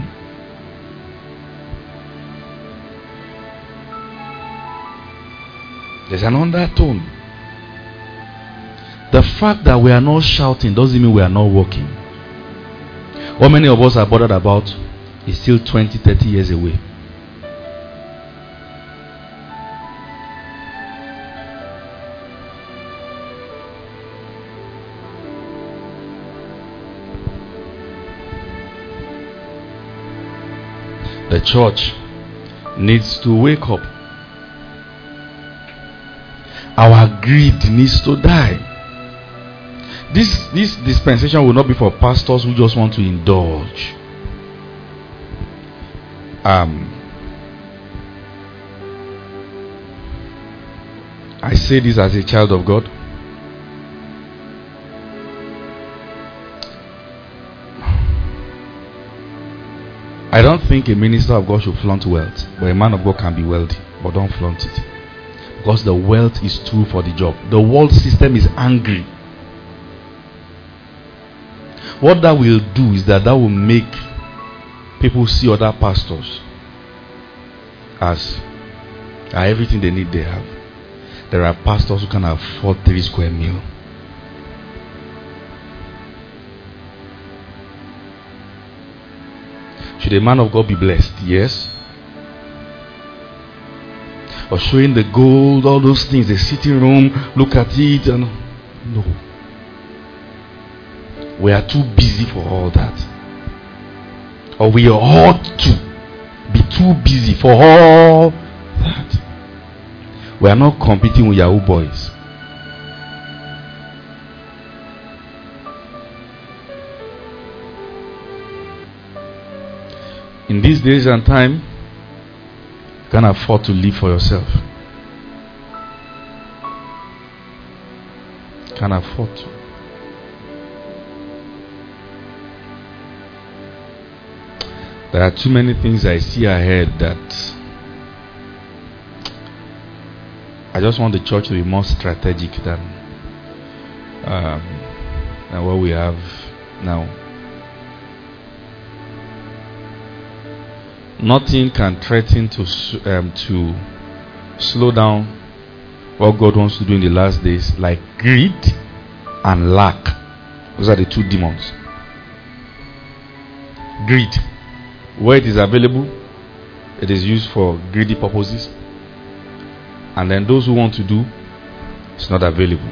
There's an undertone. The fact that we are not shouting doesn't mean we are not working. What many of us are bothered about is still twenty, thirty years away. The church needs to wake up. Our greed needs to die. This, this dispensation will not be for pastors who just want to indulge. Um, I say this as a child of God. I don't think a minister of God should flaunt wealth, but a man of God can be wealthy, but don't flaunt it. Because the wealth is true for the job. The world system is angry. What that will do is that that will make people see other pastors as uh, everything they need they have. There are pastors who can afford three square meal. Should a man of God be blessed? Yes. Or showing the gold, all those things, the sitting room, look at it, and no. We are too busy for all that. Or we ought to be too busy for all that. We are not competing with Yahoo boys. In these days and time, you can't afford to live for yourself. You can't afford to. There are too many things I see ahead that I just want the church to be more strategic than, um, than what we have now. Nothing can threaten to um, to slow down what God wants to do in the last days, like greed and lack. Those are the two demons. Greed, where it is available, it is used for greedy purposes. And then those who want to do, it's not available.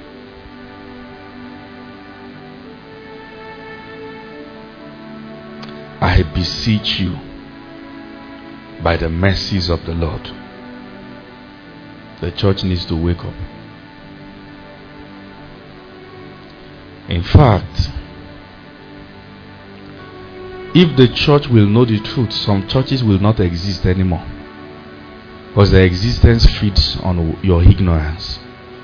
I beseech you, by the mercies of the Lord, the church needs to wake up. In fact, if the church will know the truth, some churches will not exist anymore. Because their existence feeds on your ignorance.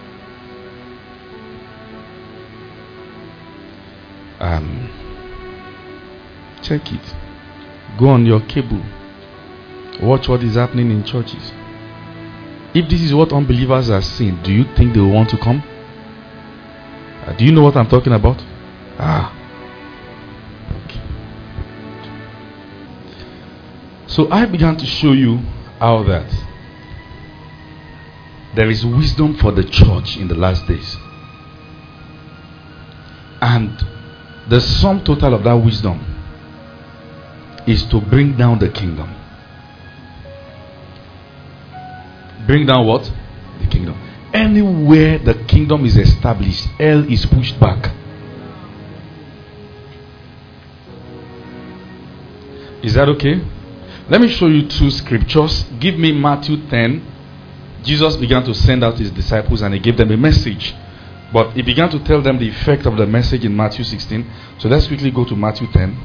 Um, check it. Go on your cable. Watch what is happening in churches. If this is what unbelievers are seeing, do you think they will want to come? Uh, do you know what I'm talking about? Ah. Okay. So I began to show you how that there is wisdom for the church in the last days. And the sum total of that wisdom is to bring down the kingdom. Bring down what? The kingdom. Anywhere the kingdom is established, hell is pushed back. Is that okay? Let me show you two scriptures. Give me Matthew ten. Jesus began to send out his disciples and he gave them a message. But he began to tell them the effect of the message in Matthew sixteen. So let's quickly go to Matthew ten.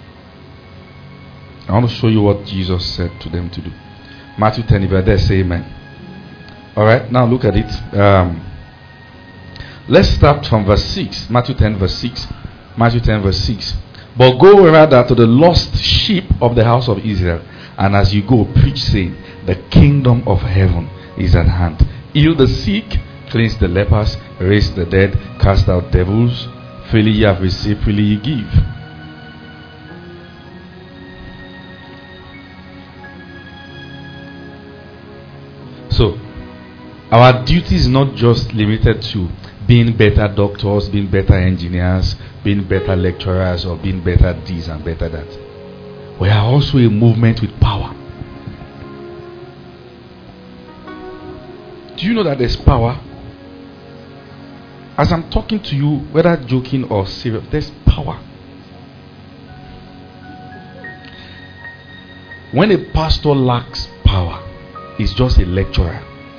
I want to show you what Jesus said to them to do. Matthew ten, if you're there, say amen. Alright, now look at it. Um, let's start from verse six. Matthew ten, verse six. Matthew ten, verse six. But go rather to the lost sheep of the house of Israel. And as you go, preach, saying, the kingdom of heaven is at hand. Heal the sick, cleanse the lepers, raise the dead, cast out devils. Freely ye have received, freely ye give. So, our duty is not just limited to being better doctors, being better engineers, being better lecturers, or being better this and better that. We are also a movement with power. Do you know that there's power? As I'm talking to you, whether joking or serious, there's power. When a pastor lacks power, he's just a lecturer.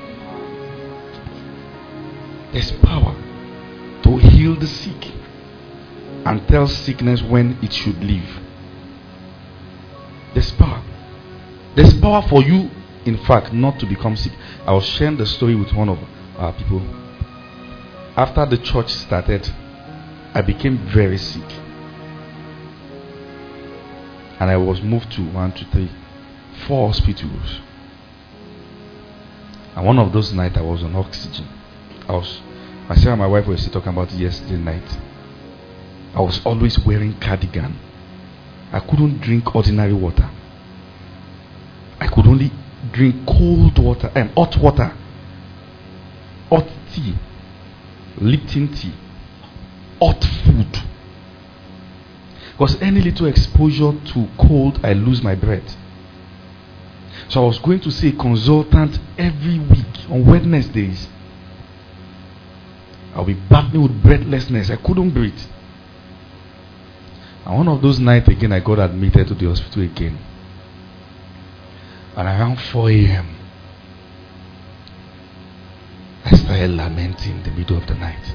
There's power to heal the sick and tell sickness when it should leave. There's power. There's power for you, in fact, not to become sick. I was sharing the story with one of our people. After the church started, I became very sick. And I was moved to one, two, three, four hospitals. And one of those nights I was on oxygen. I was, myself and my wife were still talking about it yesterday night. I was always wearing cardigan. I couldn't drink ordinary water. I could only drink cold water and hot water, hot tea, Lipton tea, hot food. Because any little exposure to cold, I lose my breath. So I was going to see a consultant every week on Wednesdays. I'll be battling with breathlessness. I couldn't breathe. And one of those nights again, I got admitted to the hospital again. And around four a.m., I started lamenting in the middle of the night.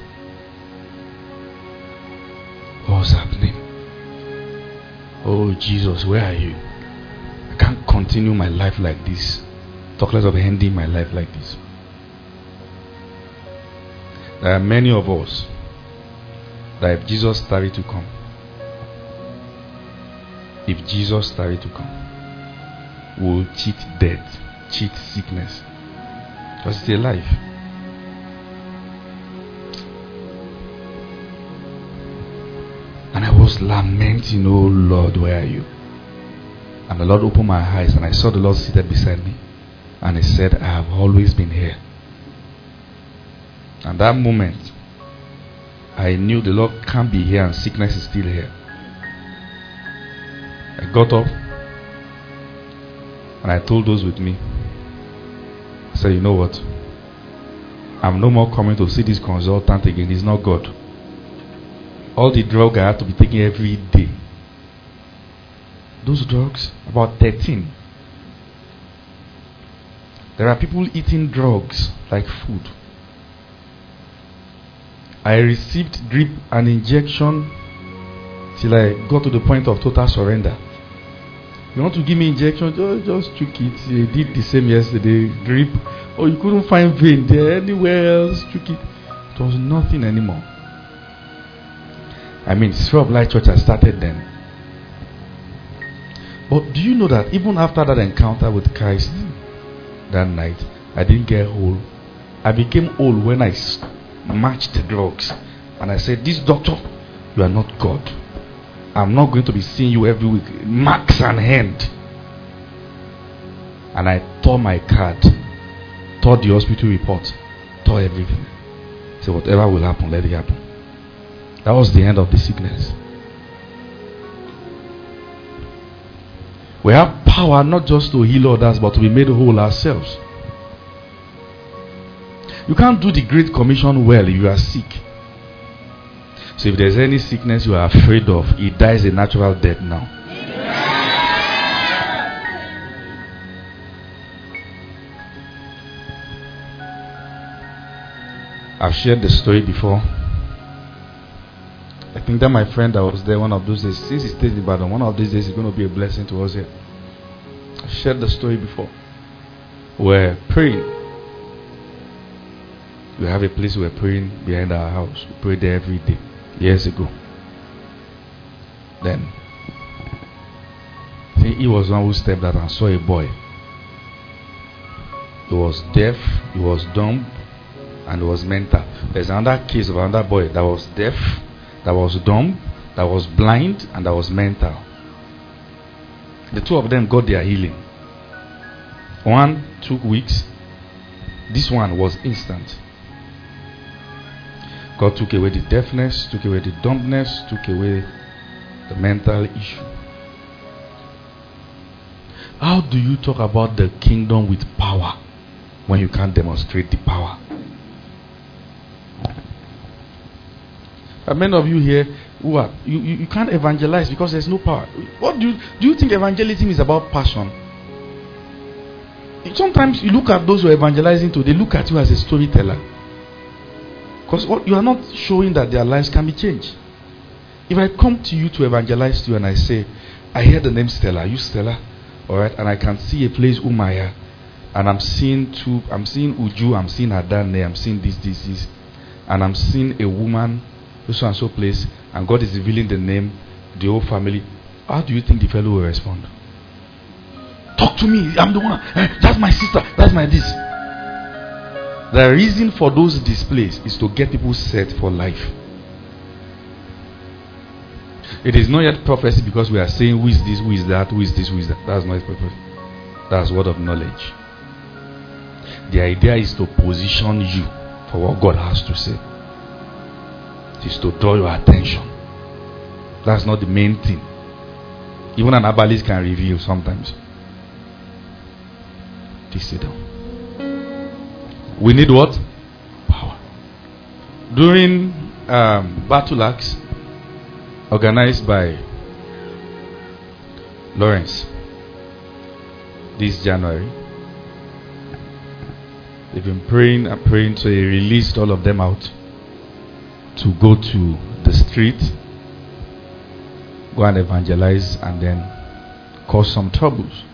What was happening? Oh, Jesus, where are you? I can't continue my life like this. Talk less of ending my life like this. There are many of us that if Jesus started to come, if Jesus started to come, we will cheat death, cheat sickness. Because it's a life. And I was lamenting, oh Lord, where are you? And the Lord opened my eyes and I saw the Lord seated beside me. And He said, I have always been here. And that moment, I knew the Lord can't be here and sickness is still here. I got up and I told those with me, I said, you know what? I'm no more coming to see this consultant again. He's not God. All the drugs I have to be taking every day. Those drugs, about thirteen. There are people eating drugs like food. I received drip and injection till I got to the point of total surrender. You want to give me injection? Just, just took it. They did the same yesterday. Drip. Oh, you couldn't find vein there. Anywhere else, took it. It was nothing anymore. I mean, Sphere of Light Church has started then. But do you know that even after that encounter with Christ that night, I didn't get whole. I became whole when I matched the drugs. And I said, this doctor, you are not God. I'm not going to be seeing you every week. Max and hand. And I tore my card. Tore the hospital report. Tore everything. So whatever will happen, let it happen. That was the end of the sickness. We have power not just to heal others, but to be made whole ourselves. You can't do the Great Commission well if you are sick. So if there's any sickness you are afraid of, it dies a natural death now. I've shared the story before. I think that my friend that was there one of those days, since he stayed in Ibadan, one of these days is going to be a blessing to us here. I've shared the story before. We're praying. We have a place we're praying behind our house. We pray there every day. Years ago. Then, I think he was one who stepped out and saw a boy. He was deaf, he was dumb, and he was mental. There's another case of another boy that was deaf, that was dumb, that was blind, and that was mental. The two of them got their healing. One took weeks. This one was instant. God took away the deafness, took away the dumbness, took away the mental issue. How do you talk about the kingdom with power when you can't demonstrate the power? And many of you here who are you, you, you can't evangelize because there's no power. What do you do you think evangelism is about passion? Sometimes you look at those who are evangelizing to, they look at you as a storyteller. Because what you are not showing that their lives can be changed. If I come to you to evangelize to you and I say, I hear the name Stella, are you Stella? Alright, and I can see a place Umaya, and I'm seeing two, I'm seeing Uju, I'm seeing Adane, I'm seeing this, this, this, and I'm seeing a woman, so and so place, and God is revealing the name, the whole family. How do you think the fellow will respond? Talk to me. I'm the one. Eh, that's my sister. That's my this. The reason for those displays is to get people set for life. It is not yet prophecy because we are saying who is this, who is that, who is this, who is that. That's not prophecy. That's word of knowledge. The idea is to position you for what God has to say. It is to draw your attention. That's not the main thing. Even an herbalist can reveal sometimes. Please sit down. We need what? Power. During um, battle acts organized by Lawrence this January, they've been praying and praying, so he released all of them out to go to the street, go and evangelize, and then cause some troubles.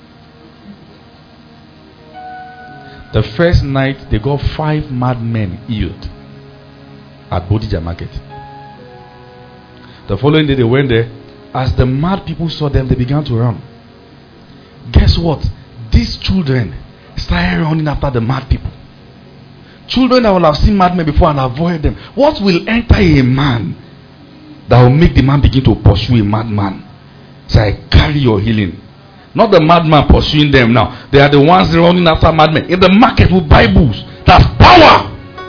The first night, they got five madmen healed at Bodija Market. The following day, they went there. As the mad people saw them, they began to run. Guess what? These children started running after the mad people. Children that will have seen madmen before and avoid them. What will enter a man that will make the man begin to pursue a madman? So I carry your healing. Not the madman pursuing them now. They are the ones running after madmen. In the market with Bibles. That's power.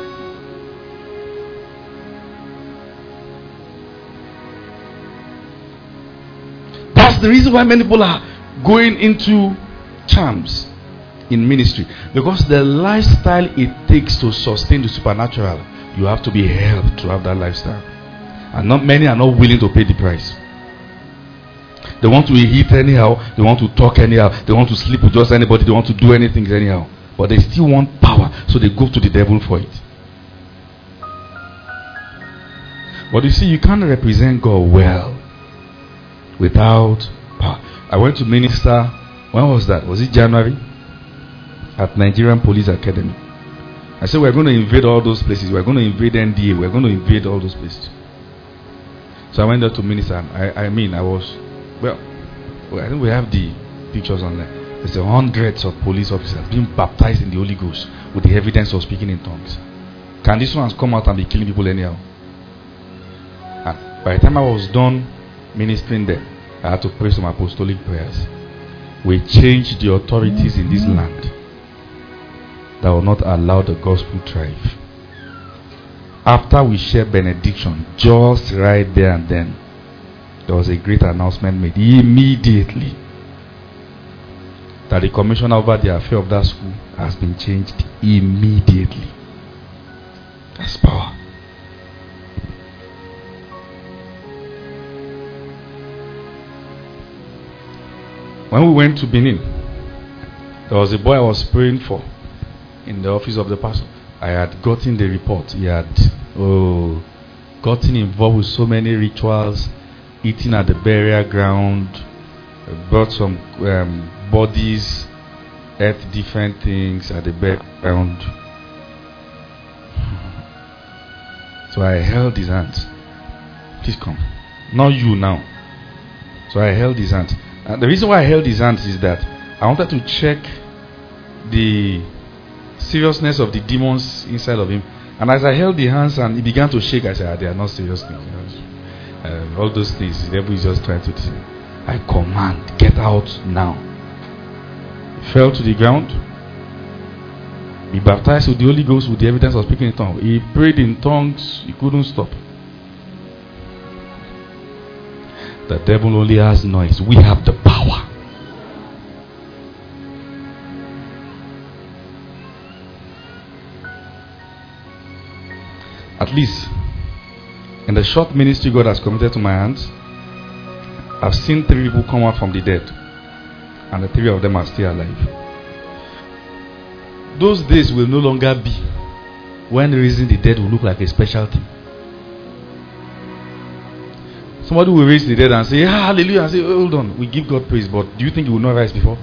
That's the reason why many people are going into charms in ministry. Because the lifestyle it takes to sustain the supernatural, you have to be helped to have that lifestyle. And not many are not willing to pay the price. They want to eat anyhow. They want to talk anyhow. They want to sleep with just anybody. They want to do anything anyhow. But they still want power. So they go to the devil for it. But you see, you can't represent God well without power. I went to minister. When was that? Was it January? At Nigerian Police Academy. I said we're going to invade all those places. We're going to invade N D A. We're going to invade all those places. So I went there to minister. I, I mean, I was... Well, I think we have the pictures on there. There's hundreds of police officers being baptized in the Holy Ghost with the evidence of speaking in tongues. Can these ones come out and be killing people anyhow? And by the time I was done ministering there, I had to pray some apostolic prayers. We changed the authorities in this land that will not allow the gospel to thrive. After we shared benediction, just right there and then, there was a great announcement made immediately that the commissioner over the affair of that school has been changed immediately. That's power. When we went to Benin, there was a boy I was praying for in the office of the pastor. I had gotten the report. He had oh, gotten involved with so many rituals, eating at the burial ground, brought some um, bodies, ate different things at the burial ground. So I held his hands. Please come. Not you now. So I held his hands. And the reason why I held his hands is that I wanted to check the seriousness of the demons inside of him. And as I held the hands and he began to shake, I said, ah, they are not serious things. Uh, all those things, the devil is just trying to say, I command, get out now. He fell to the ground. He baptized with the Holy Ghost with the evidence of speaking in tongues. He prayed in tongues, he couldn't stop. The devil only has noise. We have the power. At least, in the short ministry God has committed to my hands, I've seen three people come out from the dead. And the three of them are still alive. Those days will no longer be when raising the dead will look like a specialty. Somebody will raise the dead and say, ah, hallelujah, and say, hold on, we give God praise, but do you think he will not rise before?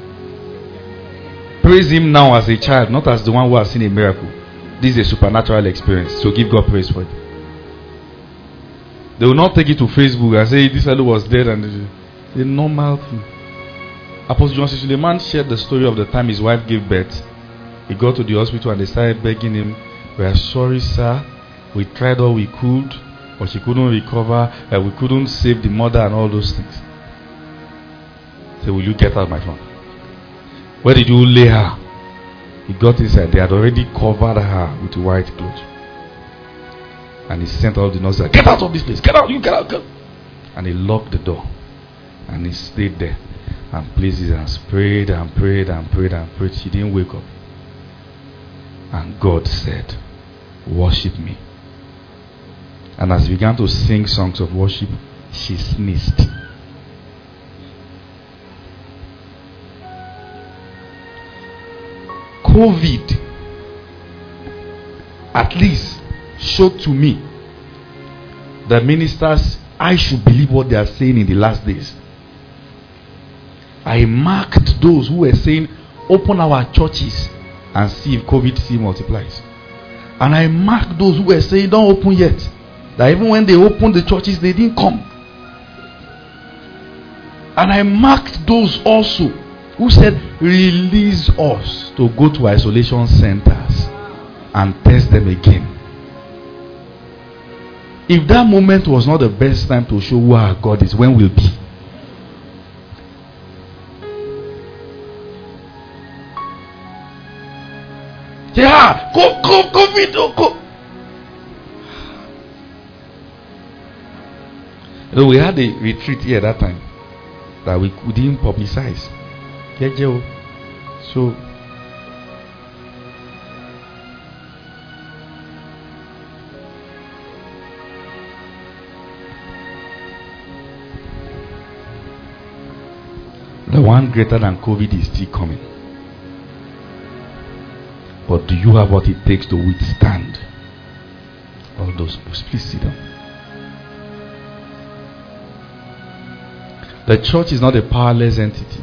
Praise him now as a child, not as the one who has seen a miracle. This is a supernatural experience, so give God praise for it. They will not take it to Facebook and say this fellow was dead, and it's a normal thing. Apostle John Suleiman shared the story of the time his wife gave birth. He got to the hospital and they started begging him, "We are sorry, sir. We tried all we could, but she couldn't recover, and we couldn't save the mother," and all those things. Say, "Will you get out, my friend? Where did you lay her?" He got inside. They had already covered her with white clothes. And he sent all the nurses, "Get out of this place! Get out! You get out! Get out!" And he locked the door. And he stayed there and placed his hands, prayed and prayed and prayed and prayed. She didn't wake up. And God said, "Worship me." And as he began to sing songs of worship, she sneezed. COVID, at least, showed to me the ministers, I should believe what they are saying in the last days. I marked those who were saying, "Open our churches and see if COVID still multiplies." And I marked those who were saying, "Don't open yet." That even when they opened the churches, they didn't come. And I marked those also who said, "Release us to go to isolation centers and test them again." If that moment was not the best time to show who our God is, when will be? Yeah, go, go, COVID, go, go. You know, we had a retreat here at that time that we, we didn't publicize. So, the one greater than COVID is still coming. But do you have what it takes to withstand all those books? Please sit down. The church is not a powerless entity.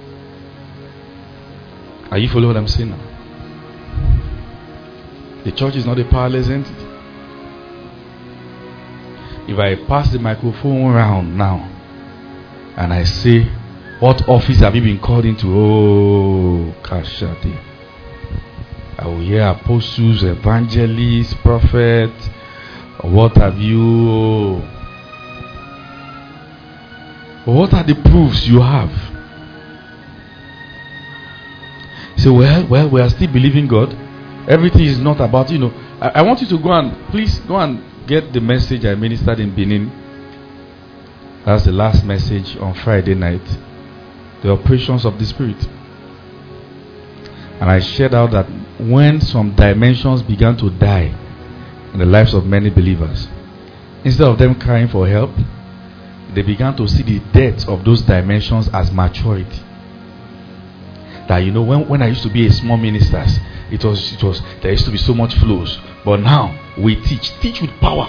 Are you following what I'm saying now? The church is not a powerless entity. If I pass the microphone around now and I say, "What office have you been called into?" Oh, Kashati. I will hear apostles, evangelists, prophets. What have you? What are the proofs you have? So, well, well, we are still believing God. Everything is not about, you know. I, I want you to go and, please, go and get the message I ministered in Benin. That's the last message on Friday night. The operations of the Spirit. And I shared out that when some dimensions began to die in the lives of many believers, instead of them crying for help, they began to see the depth of those dimensions as maturity. That, you know, when, when I used to be a small minister, it was it was there used to be so much flows. But now we teach, teach with power.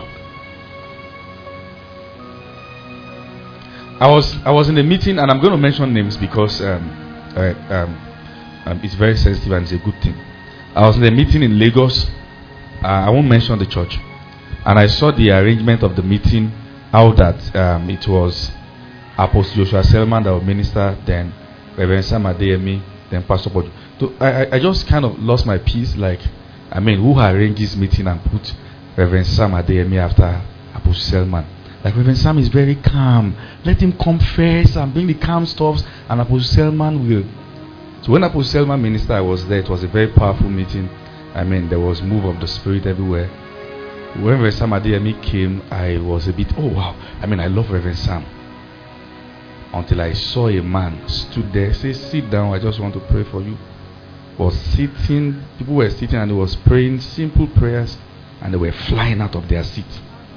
I was I was in a meeting, and I'm going to mention names because um, I, um, um, it's very sensitive and it's a good thing. I was in a meeting in Lagos. Uh, I won't mention the church, and I saw the arrangement of the meeting. How that um, it was Apostle Joshua Selman that would minister, then Reverend Sam Adeyemi, then Pastor Bojo. So I, I just kind of lost my peace. Like, I mean, who arranged this meeting and put Reverend Sam Adeyemi after Apostle Selman? Like, Reverend Sam is very calm. Let him come first and bring the calm stuffs, and Apostle Selman will. So when Apostle Selman ministered, I was there. It was a very powerful meeting. I mean, there was move of the Spirit everywhere. When Reverend Sam Adeyemi came, I was a bit, oh wow. I mean, I love Reverend Sam. Until I saw a man stood there, say, "Sit down, I just want to pray for you." Was sitting, people were sitting and he was praying simple prayers, and they were flying out of their seats.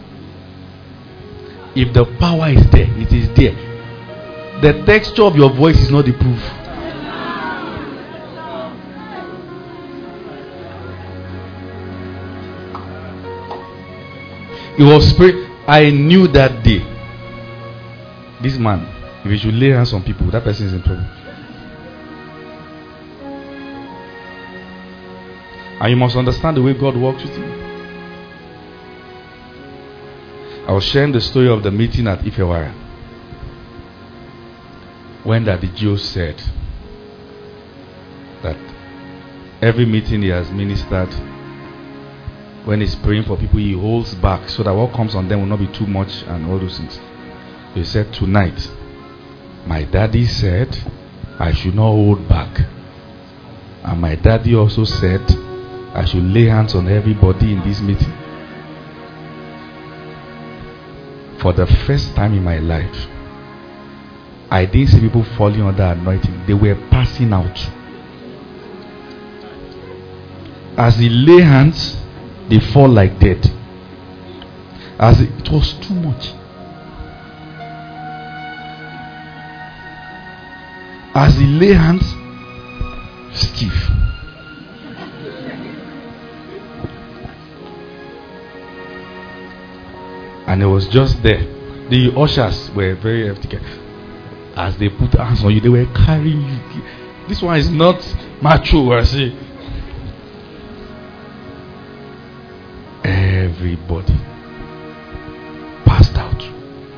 If the power is there, it is there. The texture of your voice is not the proof. It was spirit. I knew that day, this man, if he should lay hands on people, that person is in trouble. And you must understand the way God works with you. I was sharing the story of the meeting at Ifewara when Daddy Joe said that every meeting he has ministered, when he's praying for people, he holds back so that what comes on them will not be too much and all those things. He said, tonight, my daddy said I should not hold back. And my daddy also said I should lay hands on everybody in this meeting. For the first time in my life, I didn't see people falling under anointing. They were passing out. As he lay hands, they fall like dead. As it, it was too much. As he lay hands, stiff. And it was just there. The ushers were very hefty. As they put hands on you, they were carrying you. This one is not macho, I say. Everybody passed out.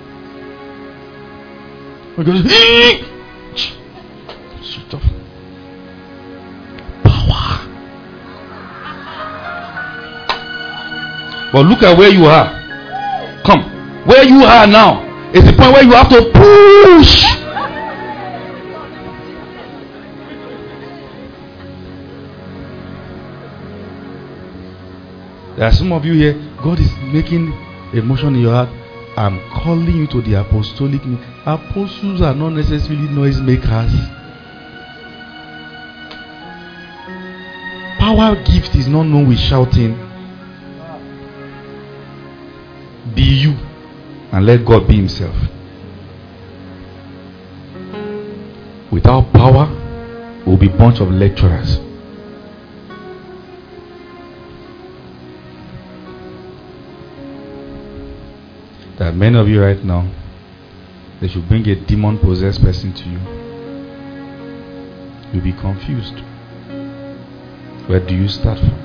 Switch off. Power. But look at where you are. Come. Where you are now is the point where you have to push. There are some of you here, God is making a motion in your heart. I'm calling you to the apostolic. Apostles are not necessarily noise makers. Power gift is not known with shouting. Be you and let God be himself. Without power, we'll be a bunch of lecturers. There are many of you right now, they should bring a demon-possessed person to you. You'll be confused. Where do you start from?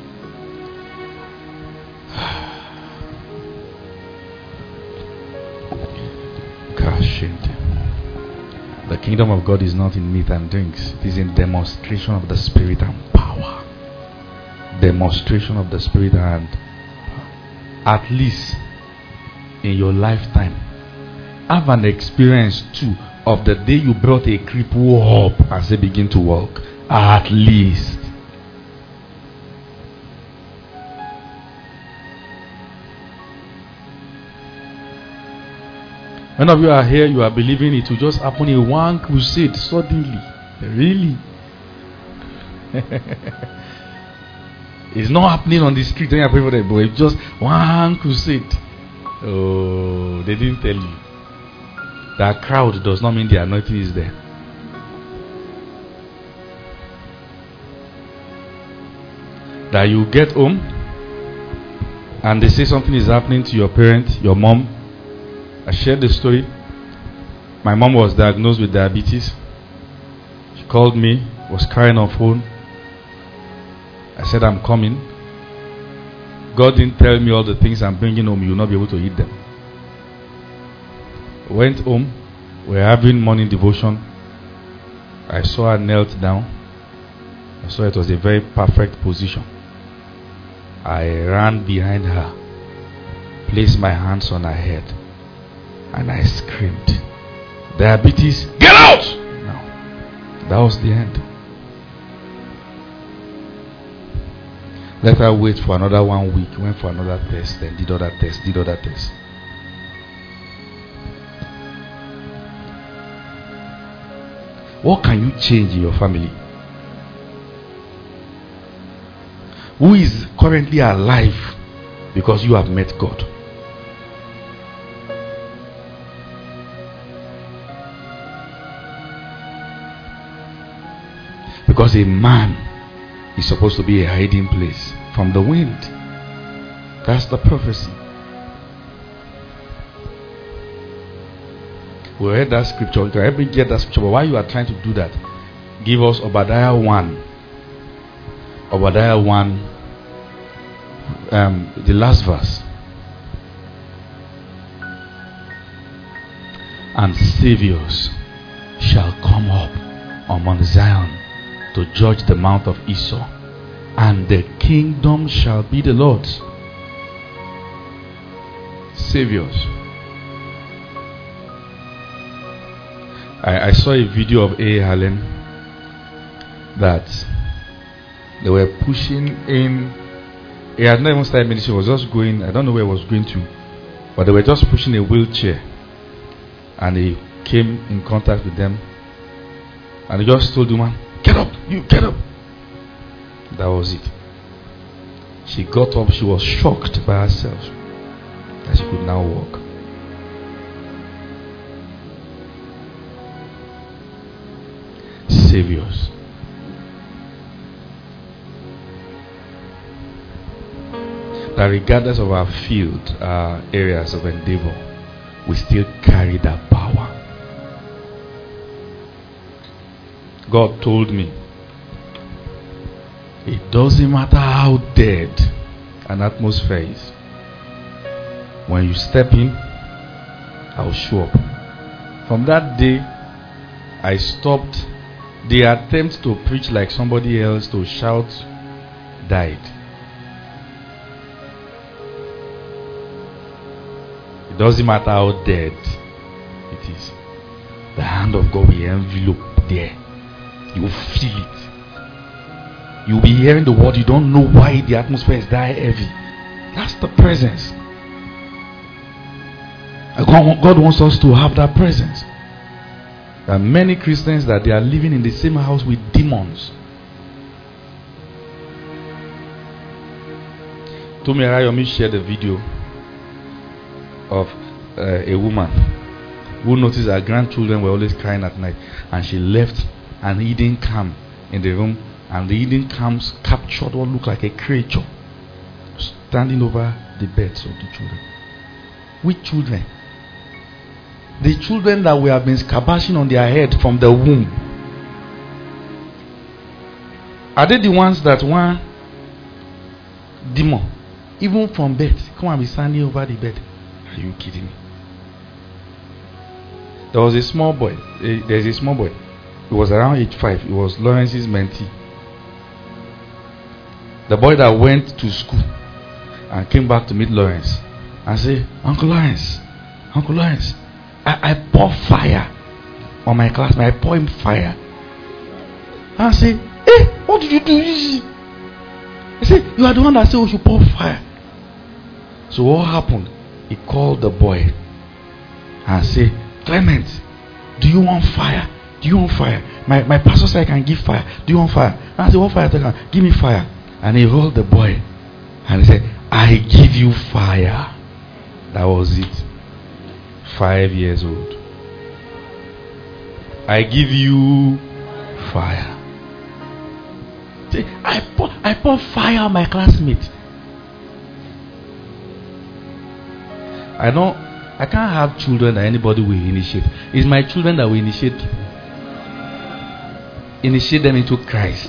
The kingdom of God is not in meat and drinks. It is in demonstration of the Spirit and power. Demonstration of the Spirit and power. At least in your lifetime, have an experience too of the day you brought a cripple up as they begin to walk. At least. Many of you are here, you are believing it will just happen in one crusade suddenly. Really? It's not happening on the street when you pray for them, but it's just one crusade. Oh, they didn't tell you. That crowd does not mean the anointing is there. That you get home and they say something is happening to your parent, your mom. I shared the story. My mom was diagnosed with diabetes. She called me, was crying on phone. I said, I'm coming. God didn't tell me all the things I'm bringing home. You will not be able to eat them. Went home. We were having morning devotion. I saw her knelt down. I saw it was a very perfect position. I ran behind her, placed my hands on her head, and I screamed, diabetes, get out! No. That was the end. Let her wait for another one week. Went for another test, then did other test, did other test. What can you change in your family? Who is currently alive because you have met God? Because a man is supposed to be a hiding place from the wind. That's the prophecy. We read that scripture. You can help me get that scripture. But while you are trying to do that, give us Obadiah one. Obadiah one, um, the last verse. and saviors shall come up on Mount Zion to judge the mount of Esau, and the kingdom shall be the Lord's. Saviors. I, I saw a video of A. Allen that they were pushing in. He had not even started ministry, he was just going, I don't know where he was going to, but they were just pushing a wheelchair, and he came in contact with them, and he just told the man, get up, you get up. That was it. She got up, she was shocked by herself that she could now walk. Saviors. That regardless of our field, our areas of endeavor, we still carry that power. God told me, it doesn't matter how dead an atmosphere is, when you step in, I'll show up. From that day, I stopped. The attempt to preach like somebody else, to shout, died. It doesn't matter how dead it is. The hand of God will envelop there. You will feel it. You will be hearing the word. You don't know why the atmosphere is that heavy. That's the presence. God wants us to have that presence. There are many Christians that they are living in the same house with demons. Tomi Arayomi shared a video of uh, a woman who noticed her grandchildren were always crying at night, and she left an hidden cam in the room, and the hidden cams captured what looked like a creature standing over the beds of the children. Which children? The children that we have been scabashing on their head from the womb. Are they the ones that one demon, even from bed, come and be standing over the bed? Are you kidding me? There was a small boy. A, there's a small boy. He was around age five. He was Lawrence's mentee. The boy that went to school and came back to meet Lawrence and say, Uncle Lawrence, Uncle Lawrence, I, I pour fire on my classmate. I pour him fire. And I say, hey, what did you do? I say, you are the one that said we should pour fire. So what happened? He called the boy and said, Clement, do you want fire? Do you want fire? My, my pastor said I can give fire. Do you want fire? And I said, what fire? Give me fire. And he rolled the boy and he said, I give you fire. That was it. Five years old. I give you fire. See, I pour, I pour fire on my classmates. I don't I can't have children that anybody will initiate. It's my children that will initiate people. Initiate them into Christ.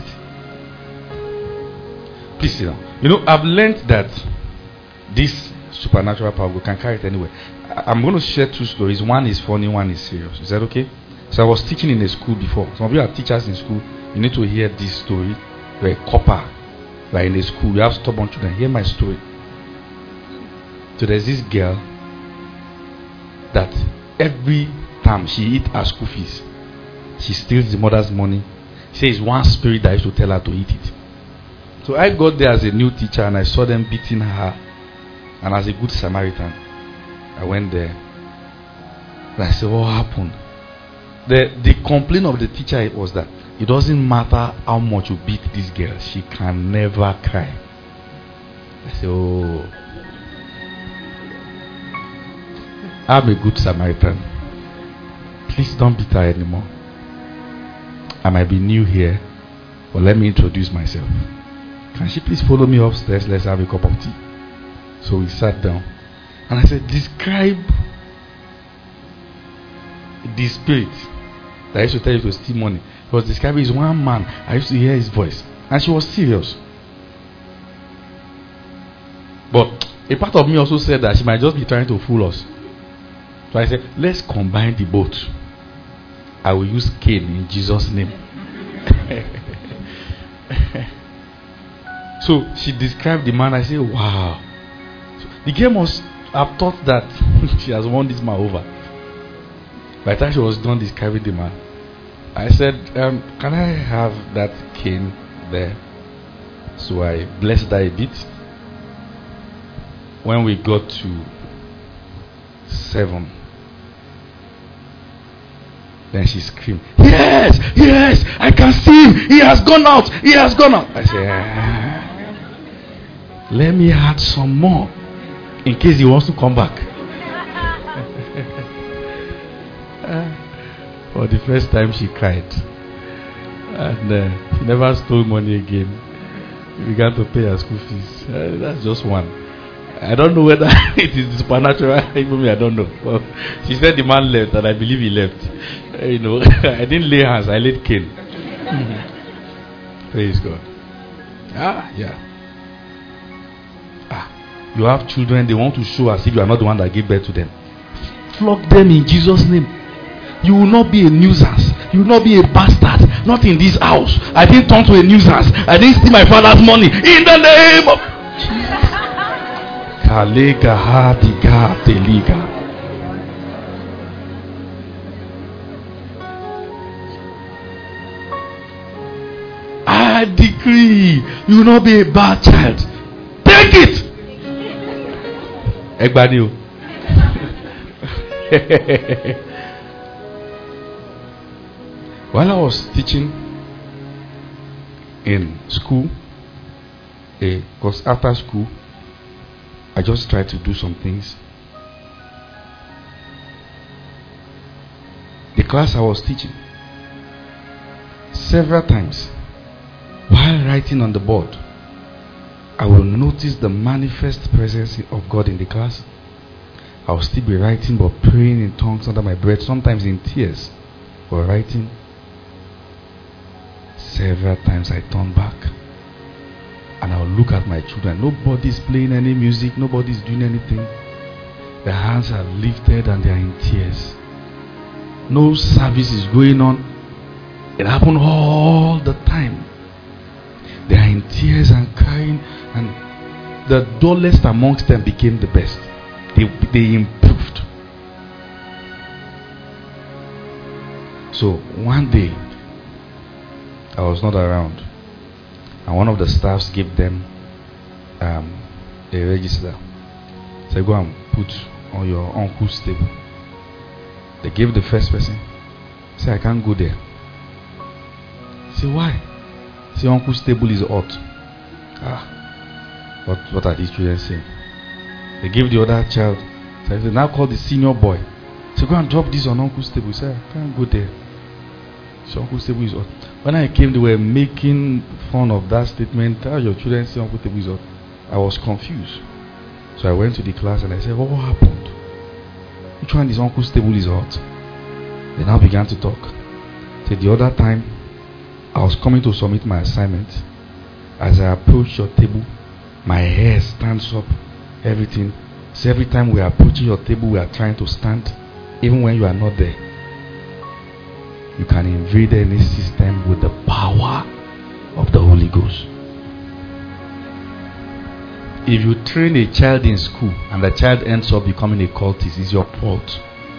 Please sit down. You know, I've learned that this supernatural power, we can carry it anywhere. I'm going to share two stories. One is funny, one is serious. Is that okay? So I was teaching in a school before. Some of you are teachers in school. You need to hear this story. You're a copper. Like in a school, you have stubborn children. Hear my story. So there's this girl that every time she eats her school fees, she steals the mother's money. She says one spirit that used to tell her to eat it. So I got there as a new teacher and I saw them beating her. And as a good Samaritan, I went there. And I said, what happened? The, the complaint of the teacher was that it doesn't matter how much you beat this girl, she can never cry. I said, oh. I'm a good Samaritan. Please don't beat her anymore. I might be new here, but let me introduce myself. Can she please follow me upstairs? Let's have a cup of tea. So we sat down. And I said, describe the spirit that I used to tell you to steal money. He was describing his one man. I used to hear his voice. And she was serious. But a part of me also said that she might just be trying to fool us. So I said, let's combine the both. I will use Cain in Jesus' name. So she described the man. I said, wow. So the girl must have thought that she has won this man over. By the time she was done describing the man, I said, um, can I have that Cain there? So I blessed her a bit. When we got to seven, then she screamed, yes, yes, I can see him. He has gone out. He has gone out. I said, ah, let me add some more in case he wants to come back. For the first time she cried. And uh, she never stole money again. She began to pay her school fees. Uh, that's just one. I don't know whether it is supernatural. Even me, I don't know. Well, she said the man left, and I believe he left. Uh, you know, I didn't lay hands. I laid Cain. Praise God. Ah, yeah. Ah, you have children. They want to show as if you are not the one that gave birth to them. Flog them in Jesus' name. You will not be a nuisance. You will not be a bastard. Not in this house. I didn't turn to a nuisance. I didn't steal my father's money. In the name of Jesus. I decree you will not be a bad child. Take it. Egbani. While I was teaching in school, because eh, after school, I just tried to do some things. The class I was teaching, several times, while writing on the board, I will notice the manifest presence of God in the class. I will still be writing but praying in tongues under my breath, sometimes in tears, or writing. Several times I turn back and I'll look at my children. Nobody's playing any music, nobody's doing anything. Their hands are lifted and they are in tears. No service is going on. It happened all the time. They are in tears and crying, and the dullest amongst them became the best. They, they improved. So one day, I was not around, and one of the staffs gave them um, a register. Said, go and put on your uncle's table. They gave the first person. Say, I can't go there. Say, why? Say, uncle's table is hot. Ah, what, what are these children saying? They gave the other child. So they now call the senior boy. Say, go and drop this on uncle's table. Say, I can't go there. So uncle's table is hot. When I came, they were making fun of that statement. How your children say uncle's table is hot? I was confused. So I went to the class and I said, what happened? Which one is uncle's table is hot? They now began to talk. Said the other time, I was coming to submit my assignment. As I approached your table, my hair stands up, everything. So every time we are approaching your table, we are trying to stand, even when you are not there. You can invade any system with the power of the Holy Ghost. If you train a child in school and the child ends up becoming a cultist, it's your fault.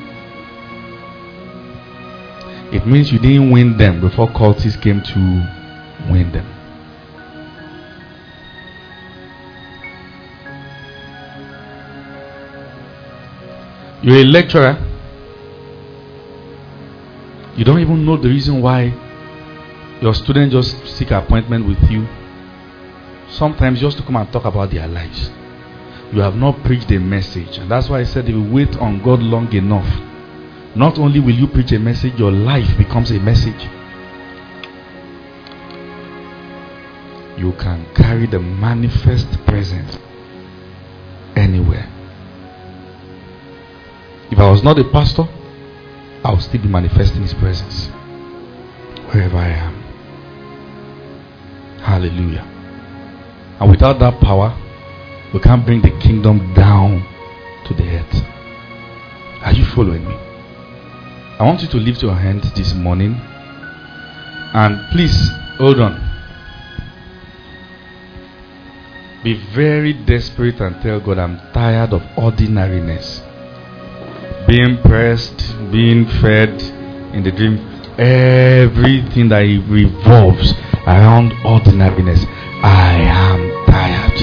It means you didn't win them before cultists came to win them. You're a lecturer. You don't even know the reason why your students just seek an appointment with you. Sometimes just to come and talk about their lives. You have not preached a message. And that's why I said if you wait on God long enough, not only will you preach a message, your life becomes a message. You can carry the manifest presence anywhere. If I was not a pastor, I would still be manifesting His presence wherever I am. Hallelujah. And without that power, we can't bring the kingdom down to the earth. Are you following me? I want you to lift your hand this morning and please hold on. Be very desperate and tell God, I'm tired of ordinariness. Being pressed, being fed in the dream, everything that revolves around ordinariness. I am tired.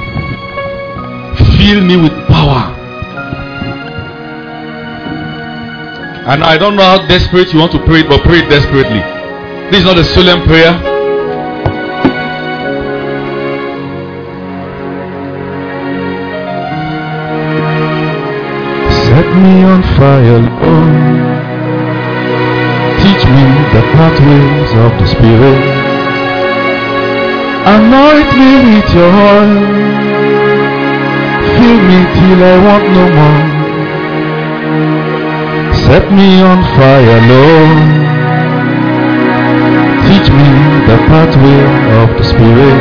Fill me with power. And I don't know how desperate you want to pray it, but pray it desperately. This is not a solemn prayer. Set me on fire, Lord. Teach me the pathways of the Spirit. Anoint me with your oil. Fill me till I want no more. Set me on fire, Lord. Teach me the pathway of the Spirit.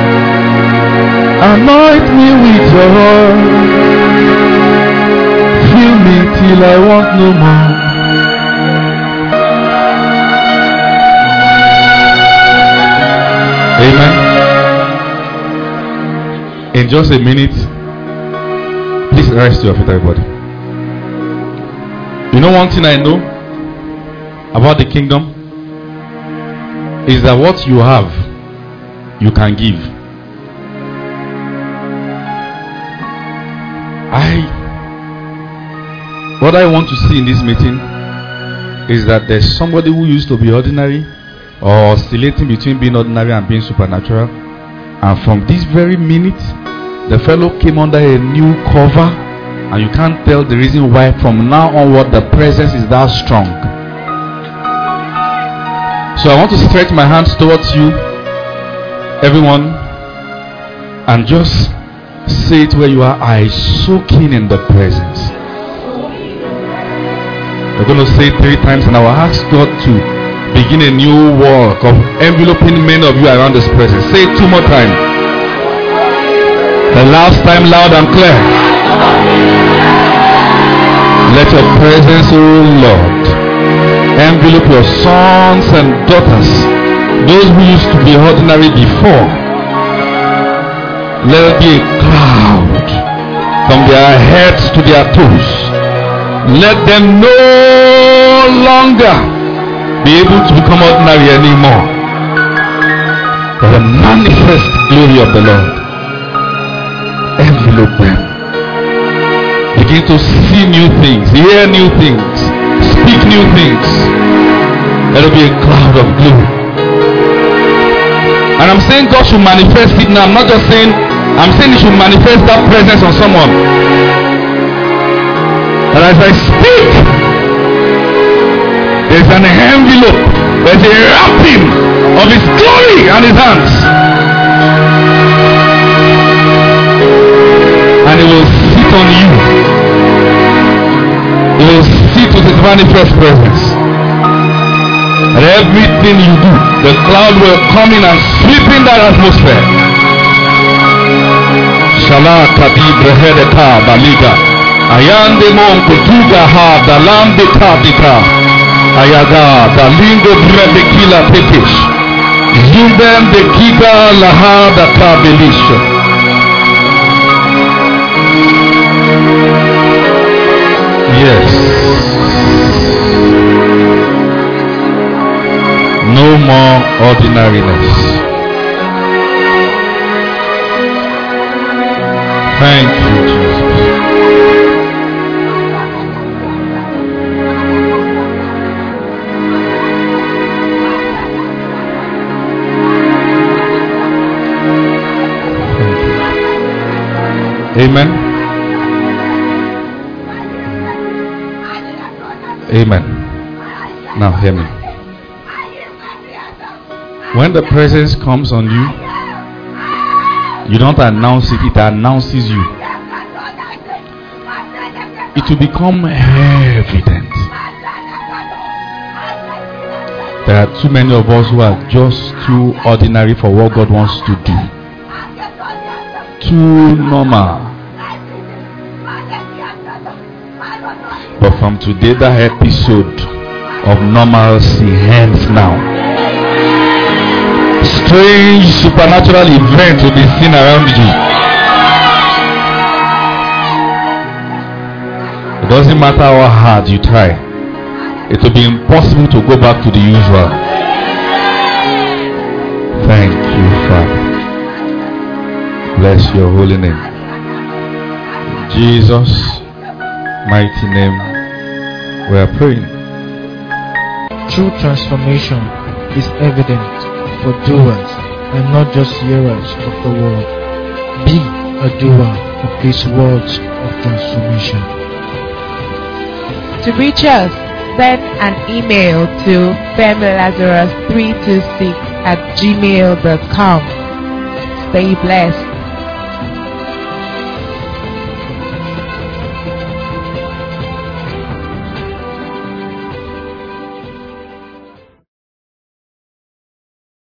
Anoint me with your oil. Fill me till I want no more. Amen. In just a minute, please rise to your feet, everybody. You know one thing I know about the kingdom is that what you have, you can give. I What I want to see in this meeting is that there's somebody who used to be ordinary or oscillating between being ordinary and being supernatural, and from this very minute the fellow came under a new cover, and you can't tell the reason why. From now onward the presence is that strong. So I want to stretch my hands towards you, everyone, and just say it where you are. I soak in in the presence. We're going to say it three times, and I will ask God to begin a new work of enveloping many of you around this presence. Say it two more times. The last time, loud and clear. Let your presence, oh Lord, envelop your sons and daughters, those who used to be ordinary before. Let it be a cloud from their heads to their toes. Let them no longer be able to become ordinary anymore. For the manifest glory of the Lord envelope them. Begin to see new things, hear new things, speak new things. Let it be a cloud of glory. And I'm saying God should manifest it now. I'm not just saying, I'm saying He should manifest that presence on someone. And as I speak, there's an envelope, there's a wrapping of His glory on His hands. And He will sit on you. He will sit with His manifest presence. And everything you do, the cloud will come in and sweep in that atmosphere. Shala Kadibra Hedeka Baliga. Ayande mon kutuga ha dalambe kadika. Ayaga dalingo brebe kila petish. Zumbem de kiga laha da kabelisha. Yes. No more ordinariness. Thank you, Jesus. Amen. Amen. Now hear me. When the presence comes on you, you don't announce it, it announces you. It will become evident. There are too many of us who are just too ordinary for what God wants to do. Too normal. But from today, that episode of normalcy ends now. Strange supernatural event will be seen around you. It doesn't matter how hard you try, it will be impossible to go back to the usual. Thank you, Father. Bless your holy name. In Jesus' mighty name, we are praying. True transformation is evident for doers and not just hearers of the word. Be a doer of these words of transformation. To reach us, send an email to femilazarus three two six at gmail dot com. Stay blessed.